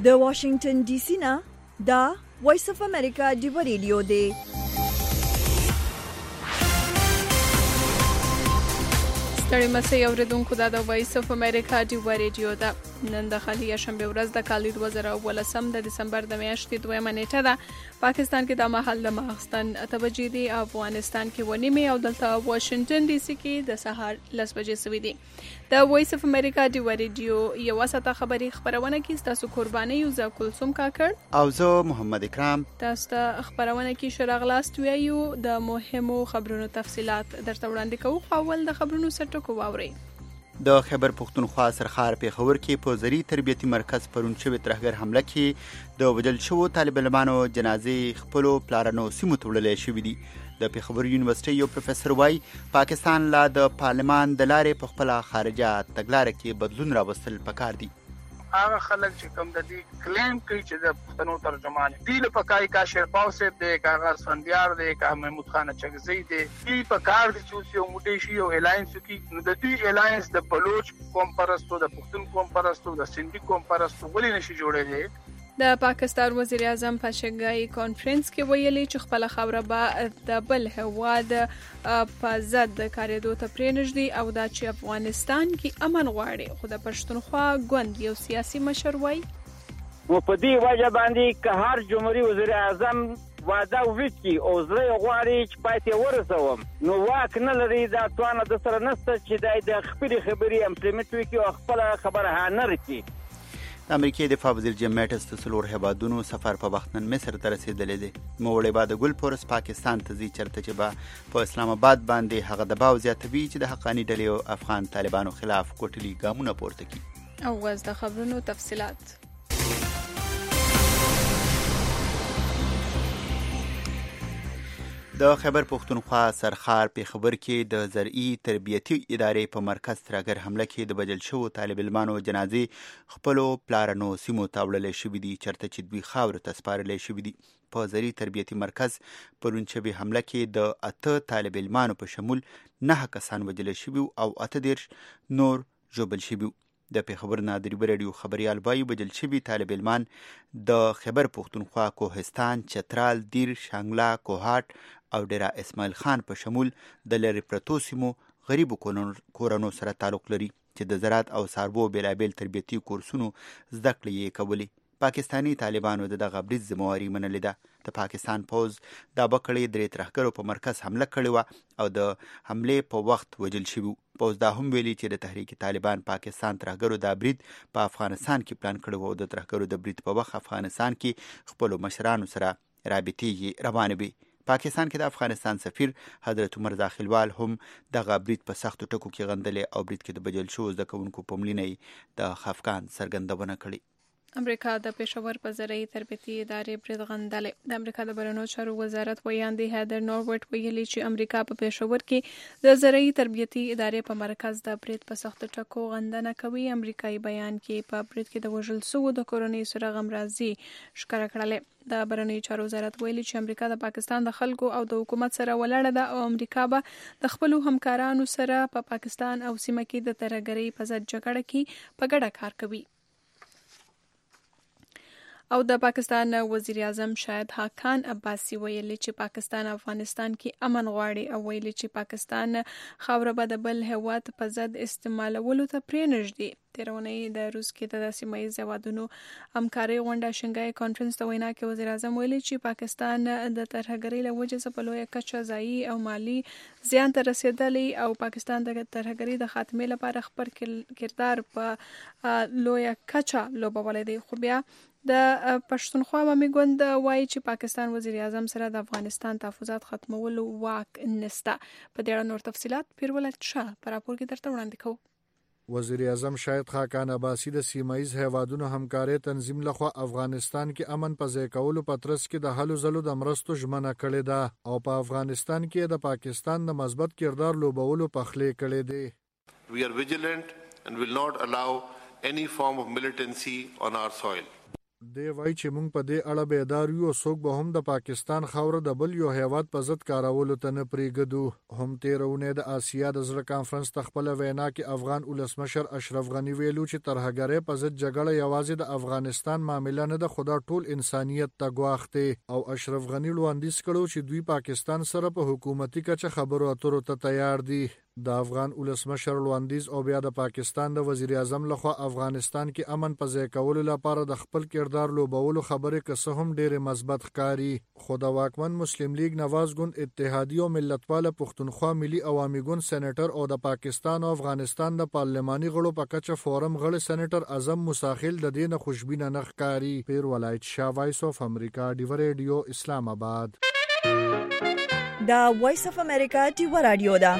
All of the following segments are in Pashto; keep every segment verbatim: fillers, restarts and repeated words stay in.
د واشنگټن ډي سي نه دا وایس اف امریکا ډیو ریډیو دی. ستړي مسئ اوریدونکو دا د وایس اف امریکا ډیو ریډیو ده. نن د خالي شنبه ورځ د کال دوه زره ولسم د دسمبر د میاشتې دویمه نیټه ده. پاکستان کې د مهال د ماخستن اته بجې دي، افغانستان کې ونیمه او دلته واشنگټن ډي سي کې د سهار لس بجې سوي دي. د وایس اف امریکا ډیو ریډیو یو ساته خبري خبرونه کې تاسو قرباني یو ز کلثوم کاکړ او زه محمد اکرام تاسو ته خبرونه کې شراغلاست ویو د مهمو خبرونو تفصيلات درته وړاندې کوو. اول د خبرونو سرټکو واوري. د خیبر پختونخوا سرخار پیښور کې په زری تربیتي مرکز پرون شوې ترهګر حمله کې د وژل شوو طالب علمانو جنازې خپلو پلارانو سیمو ته وړلې شوې دي. د پیښور یونیورسيټي یو پروفیسور وايي پاکستان لا د پارلمان د لارې په خپل خارجه تګلارې کې بدلون راوستل پکار دي. هغه خلک چې کوم د دې کلیم کوي چې د پښتنو ترجمان دي له پکای کا شیرپاو سیب دی کا سندیار دی کا محمود خان چغزی دی دی پکار دي چې یو موټی شي او الاینس کی نو د دې الاینس د بلوچ قوم پرستو د پښتون قوم پرستو د سندي قوم پرستو ولې نشي جوړېږي. د پاکستان وزیر اعظم په شنګای کانفرنس کې ویلي چې خپل خبره به د بل هواد په ضد کارېدو ته پرېنږدي او دا چې افغانستان کې امن غواړي. خو د پښتونخوا ګوند یو سیاسي مشر وایي نو په دې وجه باندې که هر جمهوریت وزیر اعظم واده وکړي او زړه غواړي چې پاتې ورسوم نو واک نه لري دا توانه د سره نشته چې د خپل خبرې امپلیمنټ وکړي او خپل خبره هانر کړي. د امریکای دفاع وزیر جیم میټس د څلور هیوادونو سفر په وخت نن مصر ته رسیدلی دی. موړی بعد ګل پورس پاکستان ته ځي چرته چې به په اسلام آباد باندې هغه دباو زیاتوي چې د حقاني ډلې او افغان طالبانو خلاف کوټلي ګامونه پورته کړي. او واز د خبرونو تفصيلات. د خیبر پختونخوا سرخار پیښور کې د زرعي تربیتي ادارې په مرکز ترهګر حمله کې د بجل شوو طالب علمانو جنازې خپلو پلارانو سیمو ته وړلې شوې دي چرته چې دوی خاورو ته سپارلې شوې دي. په زرعي تربیتي مرکز پرون شوې حمله کې د اته طالب علمانو په شمول نه کسان وژل شوي او اته دېرش نور ژوبل شوي. د پیښور نه د ریو رادیو خبريال وایي وژل شوي طالب علمان د خیبر پختونخوا کوهستان، چترال، دیر، شانګلا، کوهاټ او ډیرا اسماعیل خان په شمول د لری پرتو سیمو غریبو کورونو سره تعلق لري چې د زراعت او څاروو بیلابیل تربیتي کورسونو زده کړې یې کولې. پاکستانی طالبانو د دغه برید ذمہواري منلې ده. د پاکستان پوز د بکړې درې ترهګرو په مرکز حمله کړې و او د حملې په وخت وژل شوي. پوز دا هم ویلي چې د تحریک طالبان پاکستان ترهګرو دا برید په افغانستان کې پلان کړی و او د ترهګرو د برید په وخت افغانستان کې خپلو مشرانو سره رابطې روانې وي. پاکستان کې د افغانستان سفیر حضرت عمر داخلوال هم دغه برید په سختو ټکو کې غندلې او برید کې د بجل شو زده کوونکو په مړینې د خفقان څرګندونه کړې. امریکا د پېښور په زرعي تربیتي ادارې برید غندلې. د امریکا د بهرنیو چارو وزارت ویاندې هیدر نوروټ ویلي چې امریکا په پېښور کې د زرعي تربیتي ادارې په مرکز د برید په سختو ټکو غندنه کوي. امریکایي بیان کې په برید کې د وژل شوو د کورنۍ سره غمرازي ښکاره کړلې. د بهرنیو چارو وزارت ویلي چې امریکا د پاکستان د خلکو او د حکومت سره ولاړه ده او امریکا به د خپلو همکارانو سره په پا پاکستان او سیمه کې د ترهګرۍ په ضد جګړه کې په ګډه کار کوي. او د پاکستان وزیر اعظم شاهد خاقان عباسي ویلي چې پاکستان افغانستان کې امن غواړي او ویلي چې پاکستان خاوره به د بل هیواد په ضد استعمالولو ته پرېنږدي. تیرونی د روس کې د سیمه ییز هیوادونو همکارۍ غونډه شنګای کانفرنس ته وینا کې وزیر اعظم ویلي چې پاکستان د ترهګرۍ له وجې څخه په لویه کچه ځایي او مالي زیان ته رسېدلی او پاکستان د ترهګرۍ د خاتمې لپاره خپل کردار په لویه کچه لوبولی دی. خو بیا د پښتونخوا عوامي ګوند وایي چې پاکستان وزیر اعظم سره د افغانستان تحفظات ختمولو واک نشته. په دې اړه نور تفصيلات پیرولت شاه پر راپور کې درته وړاندې کوو. وزیر اعظم شاهد خاقان عباسي د سیمایي هیوادونو همکارۍ تنظیم لخوا افغانستان کې امن په ځای کولو په ترڅ کې د هلو ځلو د مرستو ژمنه کړې ده او په افغانستان کې د پاکستان د مثبت کردار لوبولو پخلې کړې دي. We are vigilant and will not allow any form of militancy on our soil. دی وای چې موږ په دې اړه بیدار یو، څوک به هم د پاکستان خاوره د بل یو هیواد په ضد کارولو ته نه پرېږدو. هم تیرونه د آسیا د زړه کانفرنس ته خپل وینا کې افغان ولسمشر اشرف غنی ویلو چې ترهګرۍ په ضد جګړه یوازې د افغانستان معامله نه ده، خو دا ټول انسانیت ته ګواښ دی. او اشرف غنی وړاندیز کړو چې دوی پاکستان سره په حکومتي کچه خبرو اترو ته تیار دي. د افغان ولسمشر وړاندیز او بیا د پاکستان د وزیر اعظم لخوا افغانستان کې امن په ځای کولو لپاره د خپل کردار لوبولو خبرې که څه هم ډېرې مثبت ښکاري، خو د واکمن مسلم لیگ نواز ګوند اتحادیه او ملتپاله پښتونخوا ملي عوامي ګوند سېنیټر او د پاکستان او افغانستان د پارلماني غړو په کچه فورم غړي سېنیټر اعظم موساخیل د دې نه خوشبینه نه ښکاري. پیر ولایت شاه، وایس اف امریکا، ډیو ریډیو، اسلام آباد. دا وایس اف امریکا ډیو رادیو ده.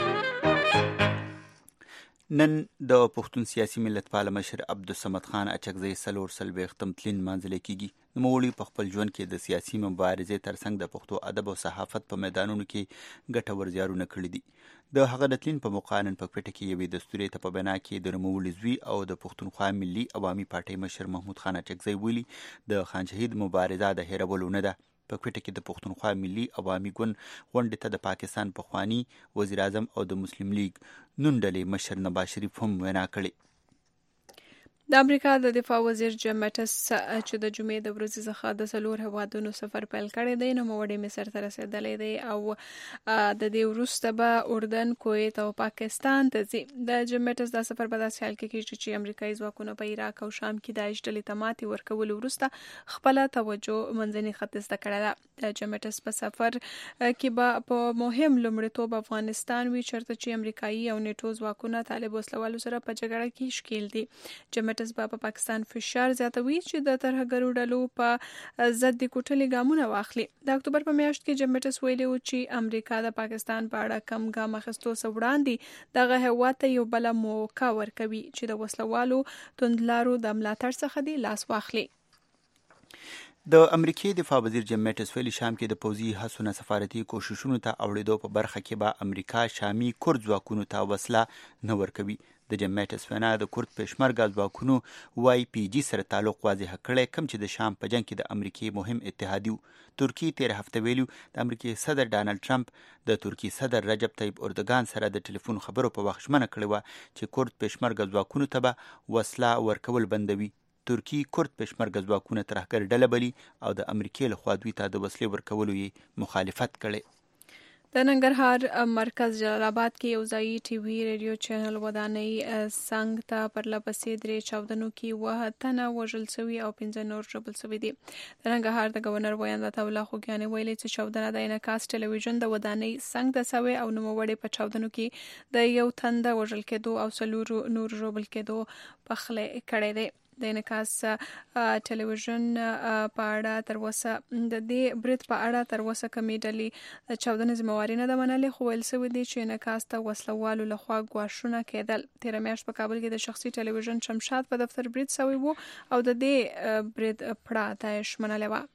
نن د پښتون سیاسي ملتپاله مشر عبدالصمد خان اچکزی څلور څلوېښتم تلین لمانځل کیږي. نوموړي په خپل ژوند کې د سیاسي مبارزې ترڅنګ د پښتو ادب او صحافت په میدانونو کې ګټور زیارونه کړي دي. د هغه د تلین په موقع نن په کوټه کې یوې دستوري ته په بنا کې د نوموړي زوی او د پښتونخوا ملي عوامي پارټۍ مشر محمود خان اچکزی ویلي د خان شهید مبارزه د هیرولو نه ده. په کوټه کې د پښتونخوا ملي عوامي ګوند غونډې ته د پاکستان پخوانی وزیر اعظم او د مسلم لیگ نون ډلې مشر نواز شریف هم وینا کړې. د امریکا د دفاع وزیر جیم میټس چې د جمعې د ورځې څخه د څلور هیوادونو سفر پیل کړی دی، نوموړی مصر ته رسېدلی دی او د دې وروسته به اردن، کویت او پاکستان ته ځي. د جیم میټس دا سفر په داسې حال کې کېږي چې امریکایي ځواکونو په عراق او شام کې داعش ډلې ته ماتې ورکولو وروسته خپله توجه منځني ختیځ ته کړې ده. د جیم میټس په سفر کې به په مهم لومړیتوب افغانستان وي، چېرته چې امریکایي او نیټو ځواکونه طالب وسلوالو سره په جګړه کې ښکېل دي. جیم په پاکستان فشار زیاتوي چې د ترهګرو ډلو په ضد د کوټلې ګامونه واخلي. د اکتوبر په میاشت کې جیم میټس ویلي و چې امریکا د پاکستان په اړه کم ګام اخیستو څخه وړاندې دغه هیواد ته یو بله موقع ورکوي چې د وسلوالو توندلارو د ملاتړ څخه دی لاس واخلي. د امریکای دفاع وزیر جیم میټس ویلي شام کې د پوځي هڅو نه سفارتي کوششونو ته اورېدو په برخه کې به امریکا شامي کورد ځواکونو ته وسله نه ورکوي. د جیم میټس وینا د کورد پېشمرګه ځواکونو وای پی جي سره تعلق واضح کړی، کوم چې د شام په جنگ کې د امریکای مهم اتحادي و. ترکیه تیر هفته ویلو د امریکای صدر ډانلډ ټرمپ د ترکیه صدر رجب طیب اردوګان سره د ټلیفون خبرو په وخت ژمنه کړې وه چې کورد پېشمرګه ځواکونو ته به وسله ورکول بندوي. ترکیه کورد پېشمرګه ځواکونه ترهګر ډله بلي او د امریکای لخوا دوی ته د وسلې ورکولو یې مخالفت کړی. د ننګرهار مرکز جلال آباد کې یو ځایي ټي وي ریډیو چینل ودانۍ څنګ ته پرله پسې درې چاودنو کې اووه تنه وژل شوي او پنځه نور ژوبل شوي دي. د ننګرهار د ګورنر ویاند عطا الله خوږیاني ویلي چې چاودنه د انعکاس ټلویزیون د ودانۍ څنګ ته شوې او نوموړی په چاودنو کې د یو تن د وژل کېدو او څلورو نور ژوبل کېدو پخلی کړی دی. د انعکاس ټلویزیون په اړه تر اوسه د دې برید په اړه تر اوسه کومې ډلې د چاودنې ذمهواري نه ده منلې، خو ویل شوي دي چې انعکاس ته وسلوالو لخوا ګواښونه کېدل. تېره میاشت په کابل کې د شخصي ټلویزیون شمشاد په دفتر برید شوی و او د دې برید پړه داعش منلې وه.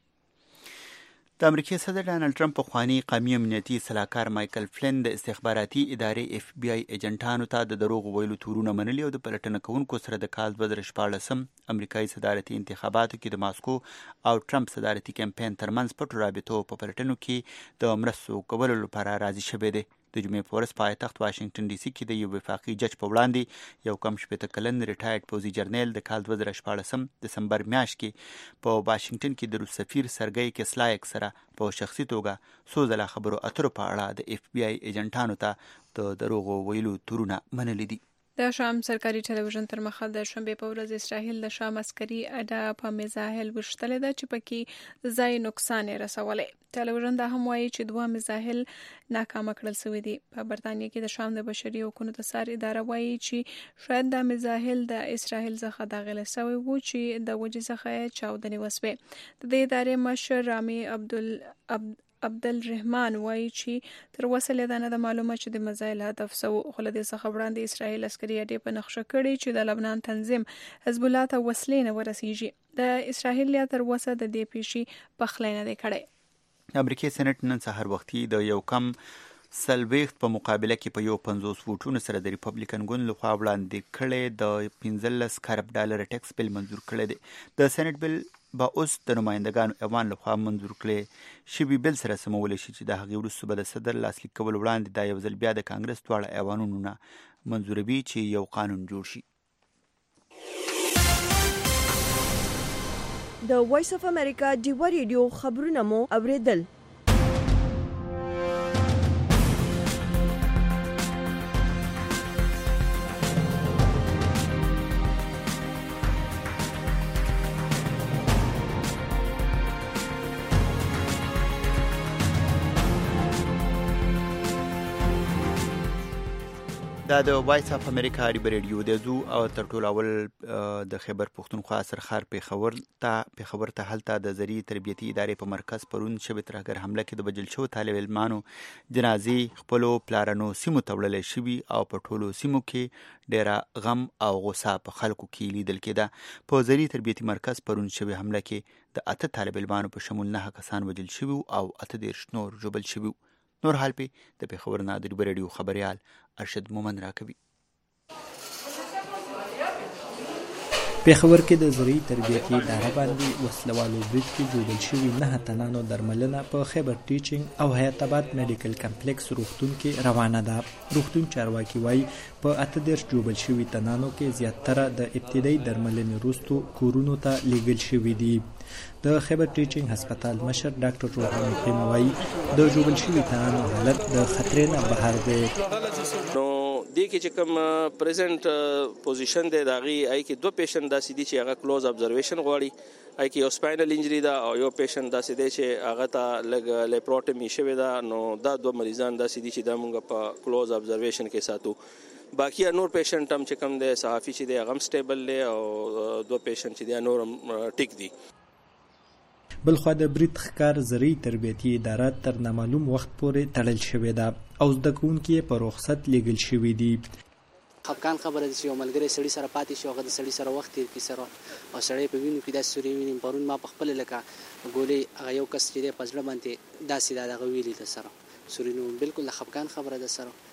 د امریکای صدر ډانلډ ټرمپ پخوانی قومي امنیتي سلاکار مایکل فلین د استخباراتي ادارې اف بی آی ایجنټانو ته د دروغ ویلو تورونه منلي او د پلټنه کوونکو سره د کال دوه زره شپاړسم امریکایي صدارتي انتخاباتو کې د ماسکو او ټرمپ صدارتي کمپاین ترمنځ پټو رابطو په پلټنو کې د مرستو کولو لپاره راضي شوی دی. د جمعې په ورځ په پایتخت واشنګټن ډي سي کې د یو وفاقي جج په وړاندې یو کم شپېته کلن ریټایرډ پوځي جرنیل د کال دوه زره شپاړسم دسمبر میاشت کې په واشنګټن کې د روس سفیر سرګی کسلایک سره په شخصي توګه څو ځله خبرو اترو په اړه د اف بی آی ایجنټانو ته د دروغو ویلو تورونه منلي دي. د شام سرکاري ټلویزیون تر مخه د شنبې په ورځ اسرائیل د شام عسکري اډه په میزایل وشتلې ده چې پکې ځای نقصان یې رسولی. ټلویزیون دا هم وایي چې دوه میزایل ناکامه کړل شوي دي. په برطانیه کې د شام د بشري حقوقو د څار اداره وایي چې شاید دا میزایل د اسرائیل څخه داخله شوي وو چې د وجې څخه یې چاودنې وسوې. د دې ادارې مشر رامي عبدل عبدالرحمن وایي چې تر اوسه له دا نه ده معلومه چې د میزایل هدف څه و، خو له دې څخه وړاندې اسرائیل عسکري اډې په نقشه کړې چې د لبنان تنظیم حزب الله ته وسلې نه ورسیږي. د اسرائیل یا تر اوسه د دې پیښې پخلی نه دی کړی. امریکای سېنات نن سهار وختي د یو کم څلوېښت په مقابله کې په یو پنځوس ووټونو سره د ریپبلیکن ګوند لخوا وړاندې کړی د پنځلس خرب ډالر ټیکس بل منظور کړی دی. د سېنات بل به اوس د نمایندګانو ایوان لخوا منظور کړی شوي بل سره سمولی شي چې د هغې وروسته به د صدر لاسلیک کولو وړاندې دا یو ځل بیا د کانګرس دواړه ایوانونو نه منظوروي چې یو قانون جوړ شي. د وایس اف امریکا ډیوه ریډیو خبرونه مو اوریدل. دا د وایس اف امریکا ډیوه ریډیو د زو او تر ټولو اول د خیبر پښتونخوا سرخار پیښور ته پیښور ته هلته د زرعي تربیتي ادارې په مرکز پرون شوې ترهګر حمله کې د وژل شوو طالب علمانو جنازې خپلو پلارنو سیمو ته وړلی شوي او په ټولو سیمو کې ډېره غم او غوسه په خلکو کې لیدل کېده. په زرعي تربیتي مرکز پرون شوې حمله کې د اته طالب علمانو په شمول نهه کسان وژل شوي او اته دېرش نور ژوبل شوي. نور حال پی د پیښور نه د ډیوه ریډیو خبريال ارشد مومن راکوي. پیښور کې د زرعي تربیتي اداره باندې وسلوالو برید کې جوړل شوي نه تنانو درملنه په خیبر ټیچینګ او حیات آباد میډیکل کمپلیکس روغتون کې روانه ده. روغتون چارواکي وایي په اته دېرش جوړل شوي تنانو کې زیاتره د ابتدایي درملنې وروسته کورونو ته لیږل شوي دي. د خیبر ټیچینګ هسپتال مشر ډاکټر روحان مقیم وایي د جوړل شوي تنانو حالت د خطرې نه بهر دی. نو دې کې چې کوم پریزنت پوزیشن دی د هغې آی کې دوه پیشنټ داسې دي چې هغه کلوز ابزرویشن غواړي. آی کې یو سپاینل انجری ده او یو پیشنټ داسې دی چې هغه ته لږ لیپروټمي شوې ده. نو دا دوه مریضان داسې دي چې دا موږ په کلوز ابزرویشن کې ساتو. باقي نور پیشنټ هم چې کوم دی صحافي چې دی هغه هم سټیبل دی او دوه پیشنټ چې دی نور هم ټیک دي. بلخوا د برید ښکار زرعي تربیتي اداره تر نامعلوم وخت پورې تړل شوې ده او زده کوونکي یې په رخصت لیږل شوي دي. خفګان خبره ده چې یو ملګری سړي سره پاتې شي، هغه د سړي سره وخت تېر کړي سره او سړی په وینو کې داسې سورې ویني. پرون ما په خپله لکه ګولۍ هغه یو کس چې دی په زړه باندې داسې دا دغه ویلي ده سره سورې. نو بلکل د خفګان خبره ده سره.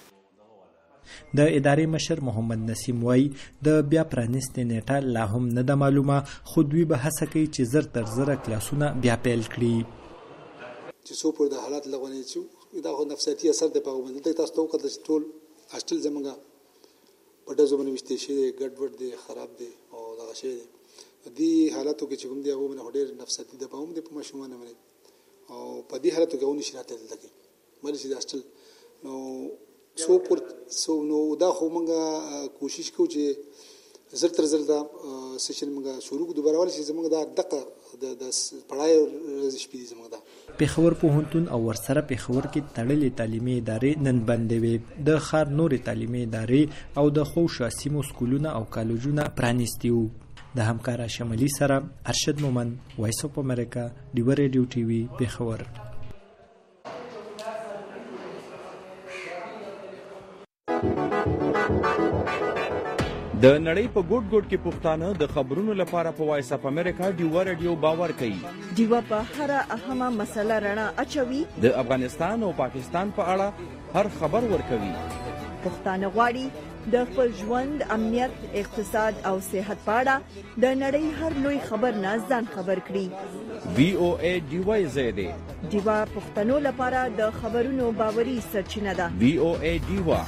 د ادارې مشر محمد نسیم وایي د بیا پرانیستې نیټه لا هم نه ده معلومه، خو دوی به هڅه کوي چې زر تر زره کلاسونه بیا پیل کړي. چې څو پورې د حالات لغونې چې دا خو نفسیاتي اثر دی په هغو باندې. دلته تاسو ته وکتل چې ټول هاسټل زموږ په ډزو باندې ویشتې شوي دی، ګډ وډ دی، خراب دی او دغه شی دی. دې حالاتو کې چې کوم دی هغو باندې خو ډېر نفسیاتي دباو هم دی په ماشومانو باندې او په دې حالاتو کې هغه نشي راتلی دلته کې ولې چې د هاسټل نو سو پر سو نو دا خو موږ کوشش کوو چې زر تر زر دا سیشن موږ شروع کړو دوباره ولې چې زموږ دا دقه د د پړای ورځې شپې دي زموږ دا. پیښور پوهنتون او ورسره پیښور کې تړلې تعلیمي ادارې نن بندې وې. د ښار نورې تعلیمي ادارې او د خوشا سیمو سکولونه او کالجونه پرانیستي وو. د همکاره شمالي سره ارشد مومن، وایس اف امریکا، ډیوه ریډیو ټي وي، پیښور. د نړۍ په ګوټ ګوټ کې پښتانه د خبرونو لپاره په وایس اف امریکا ډیوه ریډیو باور کوي. ډیوه په هر اهمه مسله رڼا اچوي. د افغانستان او پاکستان په اړه هر خبر ورکوي. پښتانه غواړي د خپل ژوند، امنیت، اقتصاد او صحت په اړه د نړۍ هر لوی خبر نه ځان خبر کړي. وی او ای ډیوه زیاده ډیوه پښتنو لپاره د خبرونو باوري سرچینه ده. وی او ای ډیوه.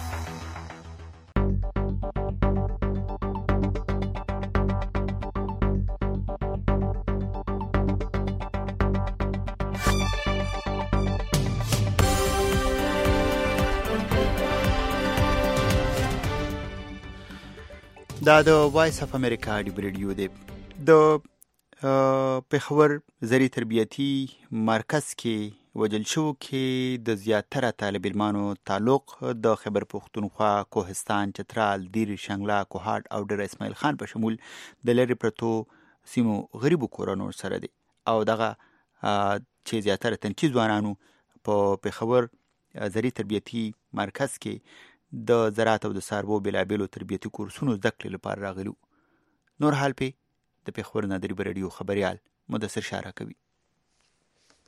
دا د وایس اف امریکا ډیوه ریډیو دی. د پیښور زرعي تربیتي مرکز کې وژل شوو کې د زیاتره طالب علمانو تعلق د خیبر پښتونخوا، کوهستان، چترال، دیر، شنګلا، کوهاټ او ډېر اسماعیل خان په شمول د لرې پرتو سیمو غریبو کورونو سره دی او دغه چې زیاتره تنکي ځوانانو په پیښور زرعي تربیتي مرکز کې د زراعت او د څاروو بېلابېلو تربیتي کورسونو زده کړې لپاره راغلي. نور حال پې د پیښور نه د ډیوه ریډیو خبریال مدثر شاه راکوي.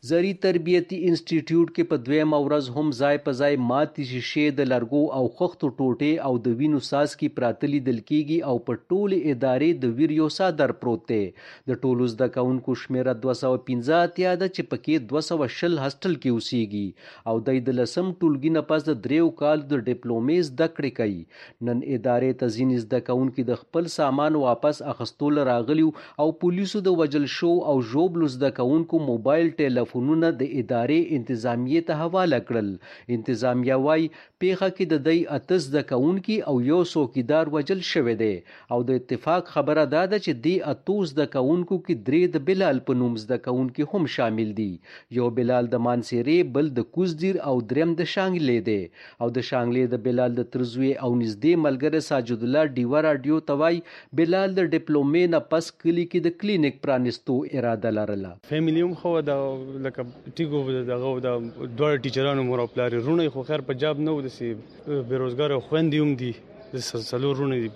زری تربیتی انسټیټیوټ کې په دویم ورځ هم ځای په ځای ماتې شیشې د لرګو او خښتو ټوټې او د وینو څاڅکي پراته لیدل کیږي او په ټولې ادارې د ویریو څادر پروت دی. د ټولو زده کوونکو شمیره دوه سوه پنځه اتیا ده چې پکې دوه سوه شل هاسټل کې اوسیږي او دوی د لسم ټولګي نه پس د دریو کالو د ډیپلومې زده کړې کوي. نن ادارې ته ځینې زده کوونکي د خپل سامان واپس اخیستو راغلي او پولیسو د وژل شو او ژوبلو زده کوونکو موبایل ټیلیفون فونونه د ادارې انتظامیې ته حواله کړل. انتظامیه وایي پیښه کې د دوی اته زده کوونکي او یو څوکیدار وژل شوی دی او د اتفاق خبره دا ده چې دې اتو زده کوونکو کې درې د بلال په نوم زده کوونکي هم شامل دي. یو بلال د مانسیرې، بل د کوزدیر او دریم د شانګلې دی او د شانګلې د بلال د ترزوی او نږدې ملګری ساجد الله ډیوه راډیو ته وایي بلال د ډیپلومې نه پس کلي کې د کلینیک پرانستو اراده لرله. فیملی هم خو د لکه ټیګو دغه د دوه ټیچرانو مور او پلار رونه خو خیر په جاب نه ودسي بیروزګار خويندې هم دي د سلسلو رونه دي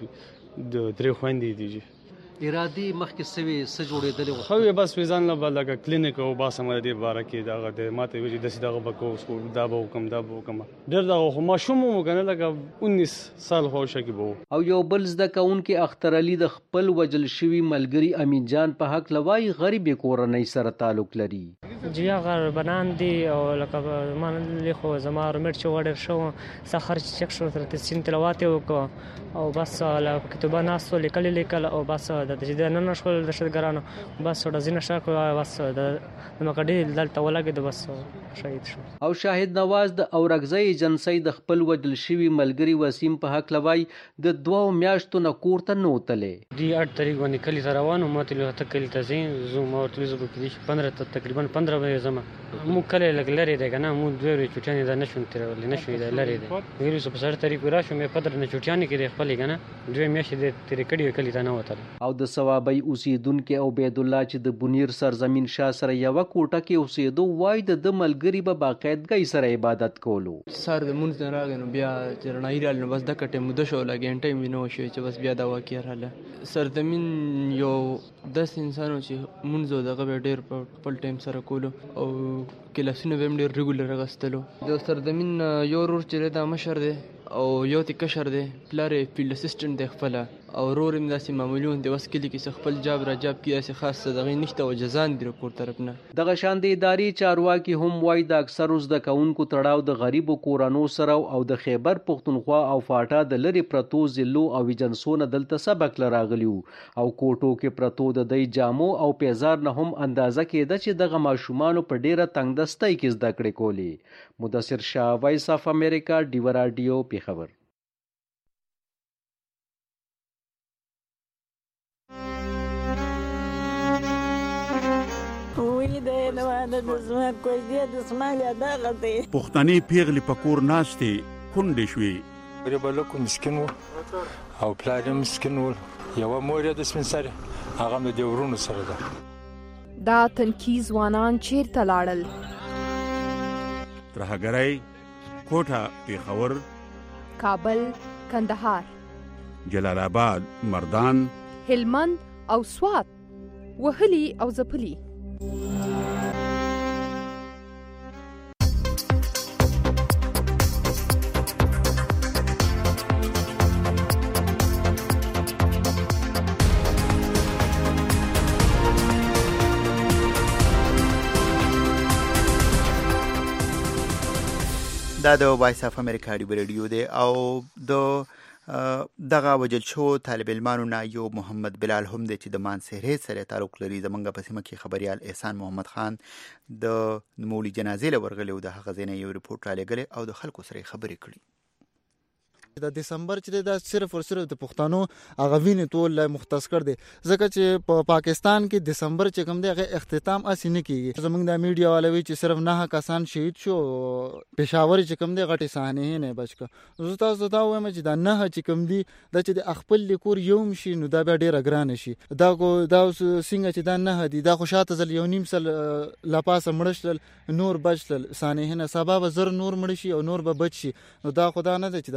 د درې خويندې دي ارادي مخکې سوي څه جوړېدل خو بس وزن له لکه کلینیک او باسم د باره کې دغه د ماته ویل د سیدغه بکو سکول دا به کوم دا به کوم ډېر دغه خو ماشوم مو کنه لکه اونیس سال خو شکی بو. او یو بل زده کوونکي اختر علي د خپل وجل شوی ملګری امین جان په حق لوای غریب کورنۍ سره تعلق لري. جیا غر بنان دي او لکه مان له خو زما رومټ چې وړر شو سحر چک شو تر تسین تلوات وکړو او بس له کتابه ناسو لیکل لیکل او بس د دې نن شول د شتګرانو بس وړ زینه شاکو بس د مکډی دلته ولګید بس شهید شو. او شاهد نواز د اورګزۍ ایجنسی د خپل وجل شوی ملګری وسیم په حق لوای د دوه میاشتو نه کور ته نوتلې دی اټ طریق باندې کلی روانو ماته له تکل ته زین زو مو تلزو کې پندرہ ته تقریبا پندرہ بجې زما مو کله لګ لري دی کنه مو دوه چټانی دا نشون تر ولې نشوي دا لري دی ویلو په سر طریق راشو مې پدر نه چټانی کې خپل کنه دوه میاشتې د تیر کډیو کلی ته نه وتل. او د ثوابي اوسیدونکو عبید الله چې د بنیر سرزمین شاه سره یو کوټه کې اوسېدو وای د ملګری به باقاعدګۍ سره عبادت کولو. سر د مونږ نه راغنو بیا چرنای رال نو بس د کټه مو د شو لګین ټایم وینو شو چې بس بیا دا واقع رااله. سرزمین یو داس انسانو چې مونږ دغه ډېر په خپل ټایم سره کولو او کلاسونه به ډېر ریګولر غستلو. د سرزمین یو ورور چې دا مشر دی او یو تی کشر دی پلار فیلډ اسسټنټ دی خپل او رور هم داسې معمولیون دی وسکلی کې خپل جاب را جاب کې اسې خاص دغه نشته او جزان دی کور طرف نه. دغه شان دی اداري چارواکي هم وای د اکثر زده کوونکو تړاو د غریبو کورانو سره او د خیبر پښتونخوا او فاټا د لری پرتو ضلعو او ایجنسونه دلته سبق لراغلیو او کوټو کې پرتو د دی جامو او پیزار نه هم اندازه کېده چې دغه ماشومان په ډیره تنگ دستۍ کې زده کړې کولې. مدثر شاه، وایس اف امریکا، ډیوه راډیو، پیښور. پښتني پیغلې په کور ناستې کونډې شوې. غریب لکه مسکین و او پلار یې مسکین و. یوه مور یې د سپین سرې هغه هم د دې ورونو سره ده. دا تنکي ځوانان چیرته لاړل؟ ترهګرۍ، کوټه، پیښور، کابل، کندهار، جلال آباد، مردان، هلمند او سوات، وهلي او ځپلي. دا د وایس اف امریکا ډیو ریډیو دی او د دغه وجل شو طالب علمانو نه یو محمد بلال هم دی چې د مانسهرې سره تعلق لري. زمونږ په سیمه کې خبريال احسان محمد خان د نوموړي جنازې لورغلی او د هغه ځای نه یو ریپورت را لګلی او د خلکو سره خبرې کړي. د دسمبر چې دا صرف او صرف د پښتنو هغه وینې ټول مختص کړ دی ځکه چې په پا پاکستان کې دسمبر چې کوم دی هغه اختتام اسی نه کیږي. زمونږ د میډیا والوي چې صرف نه کسان شهید شو پېښور چې کوم دی غټي صحنه نه بچکه. زه تاسو ته وایم چې دا نه چې کوم دی د چې د خپل لیکور یوم شي نو دا به ډیره ګران شي. دا کو دا څنګه چې دا نه دی دا خو شاته ځل یو نیم سل لپاسه مړشل نور بچل صحنه نه سبب زر نور مړ شي او نور به بچ شي. نو دا خدا نه دی چې دا صحنه یو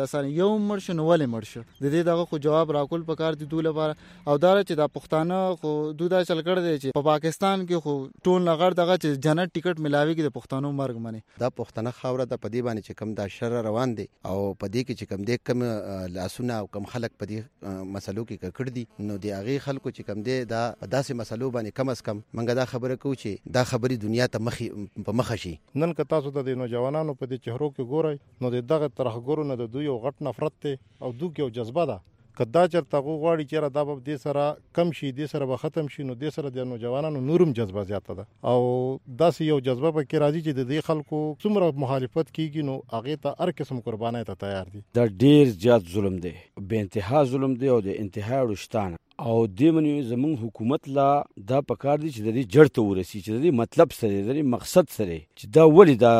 سره مړ شو نو ولې مړ شو د دې دغه خو جواب راکول پکار دي دوی لپاره او دا چې دا پښتانه خو دوی دا چل کړ دی چې په پاکستان کې خو ټول لغړ دغه چې جنت ټیکټ ملاوي کې د پښتنو مرګ منی دا پښتنه خاوره د پدی باندې چې کم دا شر روان دي او پدی کې چې کم دې کم لاسونه او کم خلک پدی مسلو کې کړ دي نو دی هغه خلکو چې کم دي دا داسې مسلو باندې کم از کم منګه دا خبره کو چې دا خبري دنیا ته مخ په مخ شي نن که تاسو د نوجوانانو په دې چهرو کې ګورئ نو دغه ترهګرو نه د دوی یو غټ نفرت ته او دوی یو جذبه ده کدا چرته غواړي چې دا به د سره کم شي د سره به ختم شي نو د سره د نوجوانانو نورم جذبه زیاته ده او داسې یو جذبه په کې راځي چې د دې خلکو څومره مخالفت کیږي نو هغه ته هر قسم قربانای ته تیار دي دا ډیر زیات ظلم دی به انتها ظلم دی او د انتها رښتانه او د منی زمون حکومت لا دا پکار دي چې د دې جړ ته ورسی چې د دې مطلب سره د دې مقصد سره چې دا ولې دا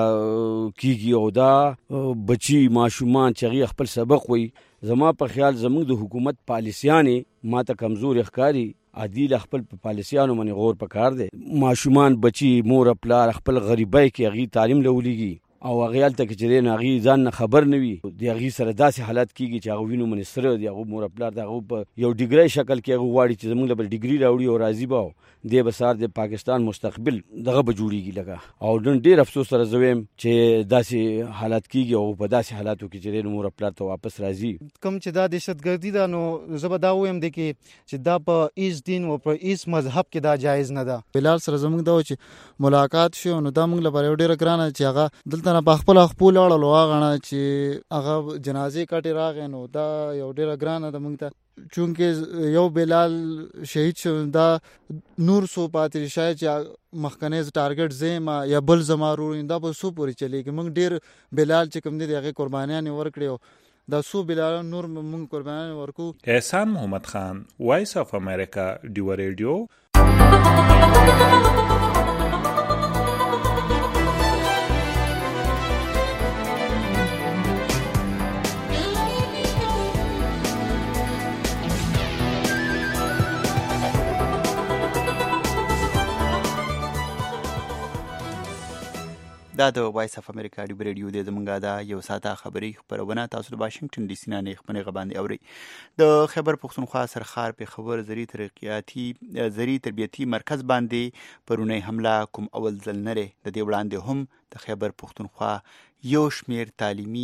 کیږي او دا بچي ماشومان چې خپل سبق وي زما په خیال زموږ د حکومت پالیسیانې ما ته کمزور ښکاری عادل خپل په پالیسیانو باندې غور پکار دي ماشومان بچي مور خپل خپل غریبای کې غي تعلیم لولېږي او هغه ته چې نه غي ځان خبر نه وي د غي سره داسې حالت کیږي چې هغه وینو منستر دی هغه مور خپل دغه په یو ډیګری شکل کې هغه واړي چې زموږ د ډیګری راوړي او راضي باو د بسار د پاکستان مستقبل دغه به جوړیږي لګه او ډن ډیر افسوس سره زویم چې داسې حالت کیږي او په داسې حالاتو کې چې مور خپل ته واپس راځي کوم چې دا دهشتګردي ده نو زه به دا وایم د کې چې دا په ایس دین او په ایس مذهب کې دا جایز نه ده بلال سره زموږ دا چې ملاقات شو نو دا موږ لپاره ډیره ګرانه چې هغه دلته نه په خپل خپل اړه لواغنه چې هغه جنازې کټي راغې نو دا یو ډیره ګرانه ده موږ ته چونکه یو بلال شهید شو دا نور سو پاتې شای چې مخکنه ټارګټ زما یا بل زمارو دا به سو پوری چلیږي موږ ډیر بلال چې کوم دي دغه قربانیان ورکړو دا سو بلال نور موږ قربانیان ورکو احسان محمد خان وایس اف امریکا ډیو ریډیو دا د وایس اف امریکا ډیو ریډیو د زمونږه دا یو ساته خبري خبرونه تاسو د واشنگټن ډي سي نه خبرونه غباندي اوري د خیبر پختونخوا سرخار په خبر زری ترقیاتی زری تربیتی مرکز باندې پرونه حمله کوم اول ځل نه د دې وړاندې هم د خیبر پختونخوا یو شمیر تعلیمي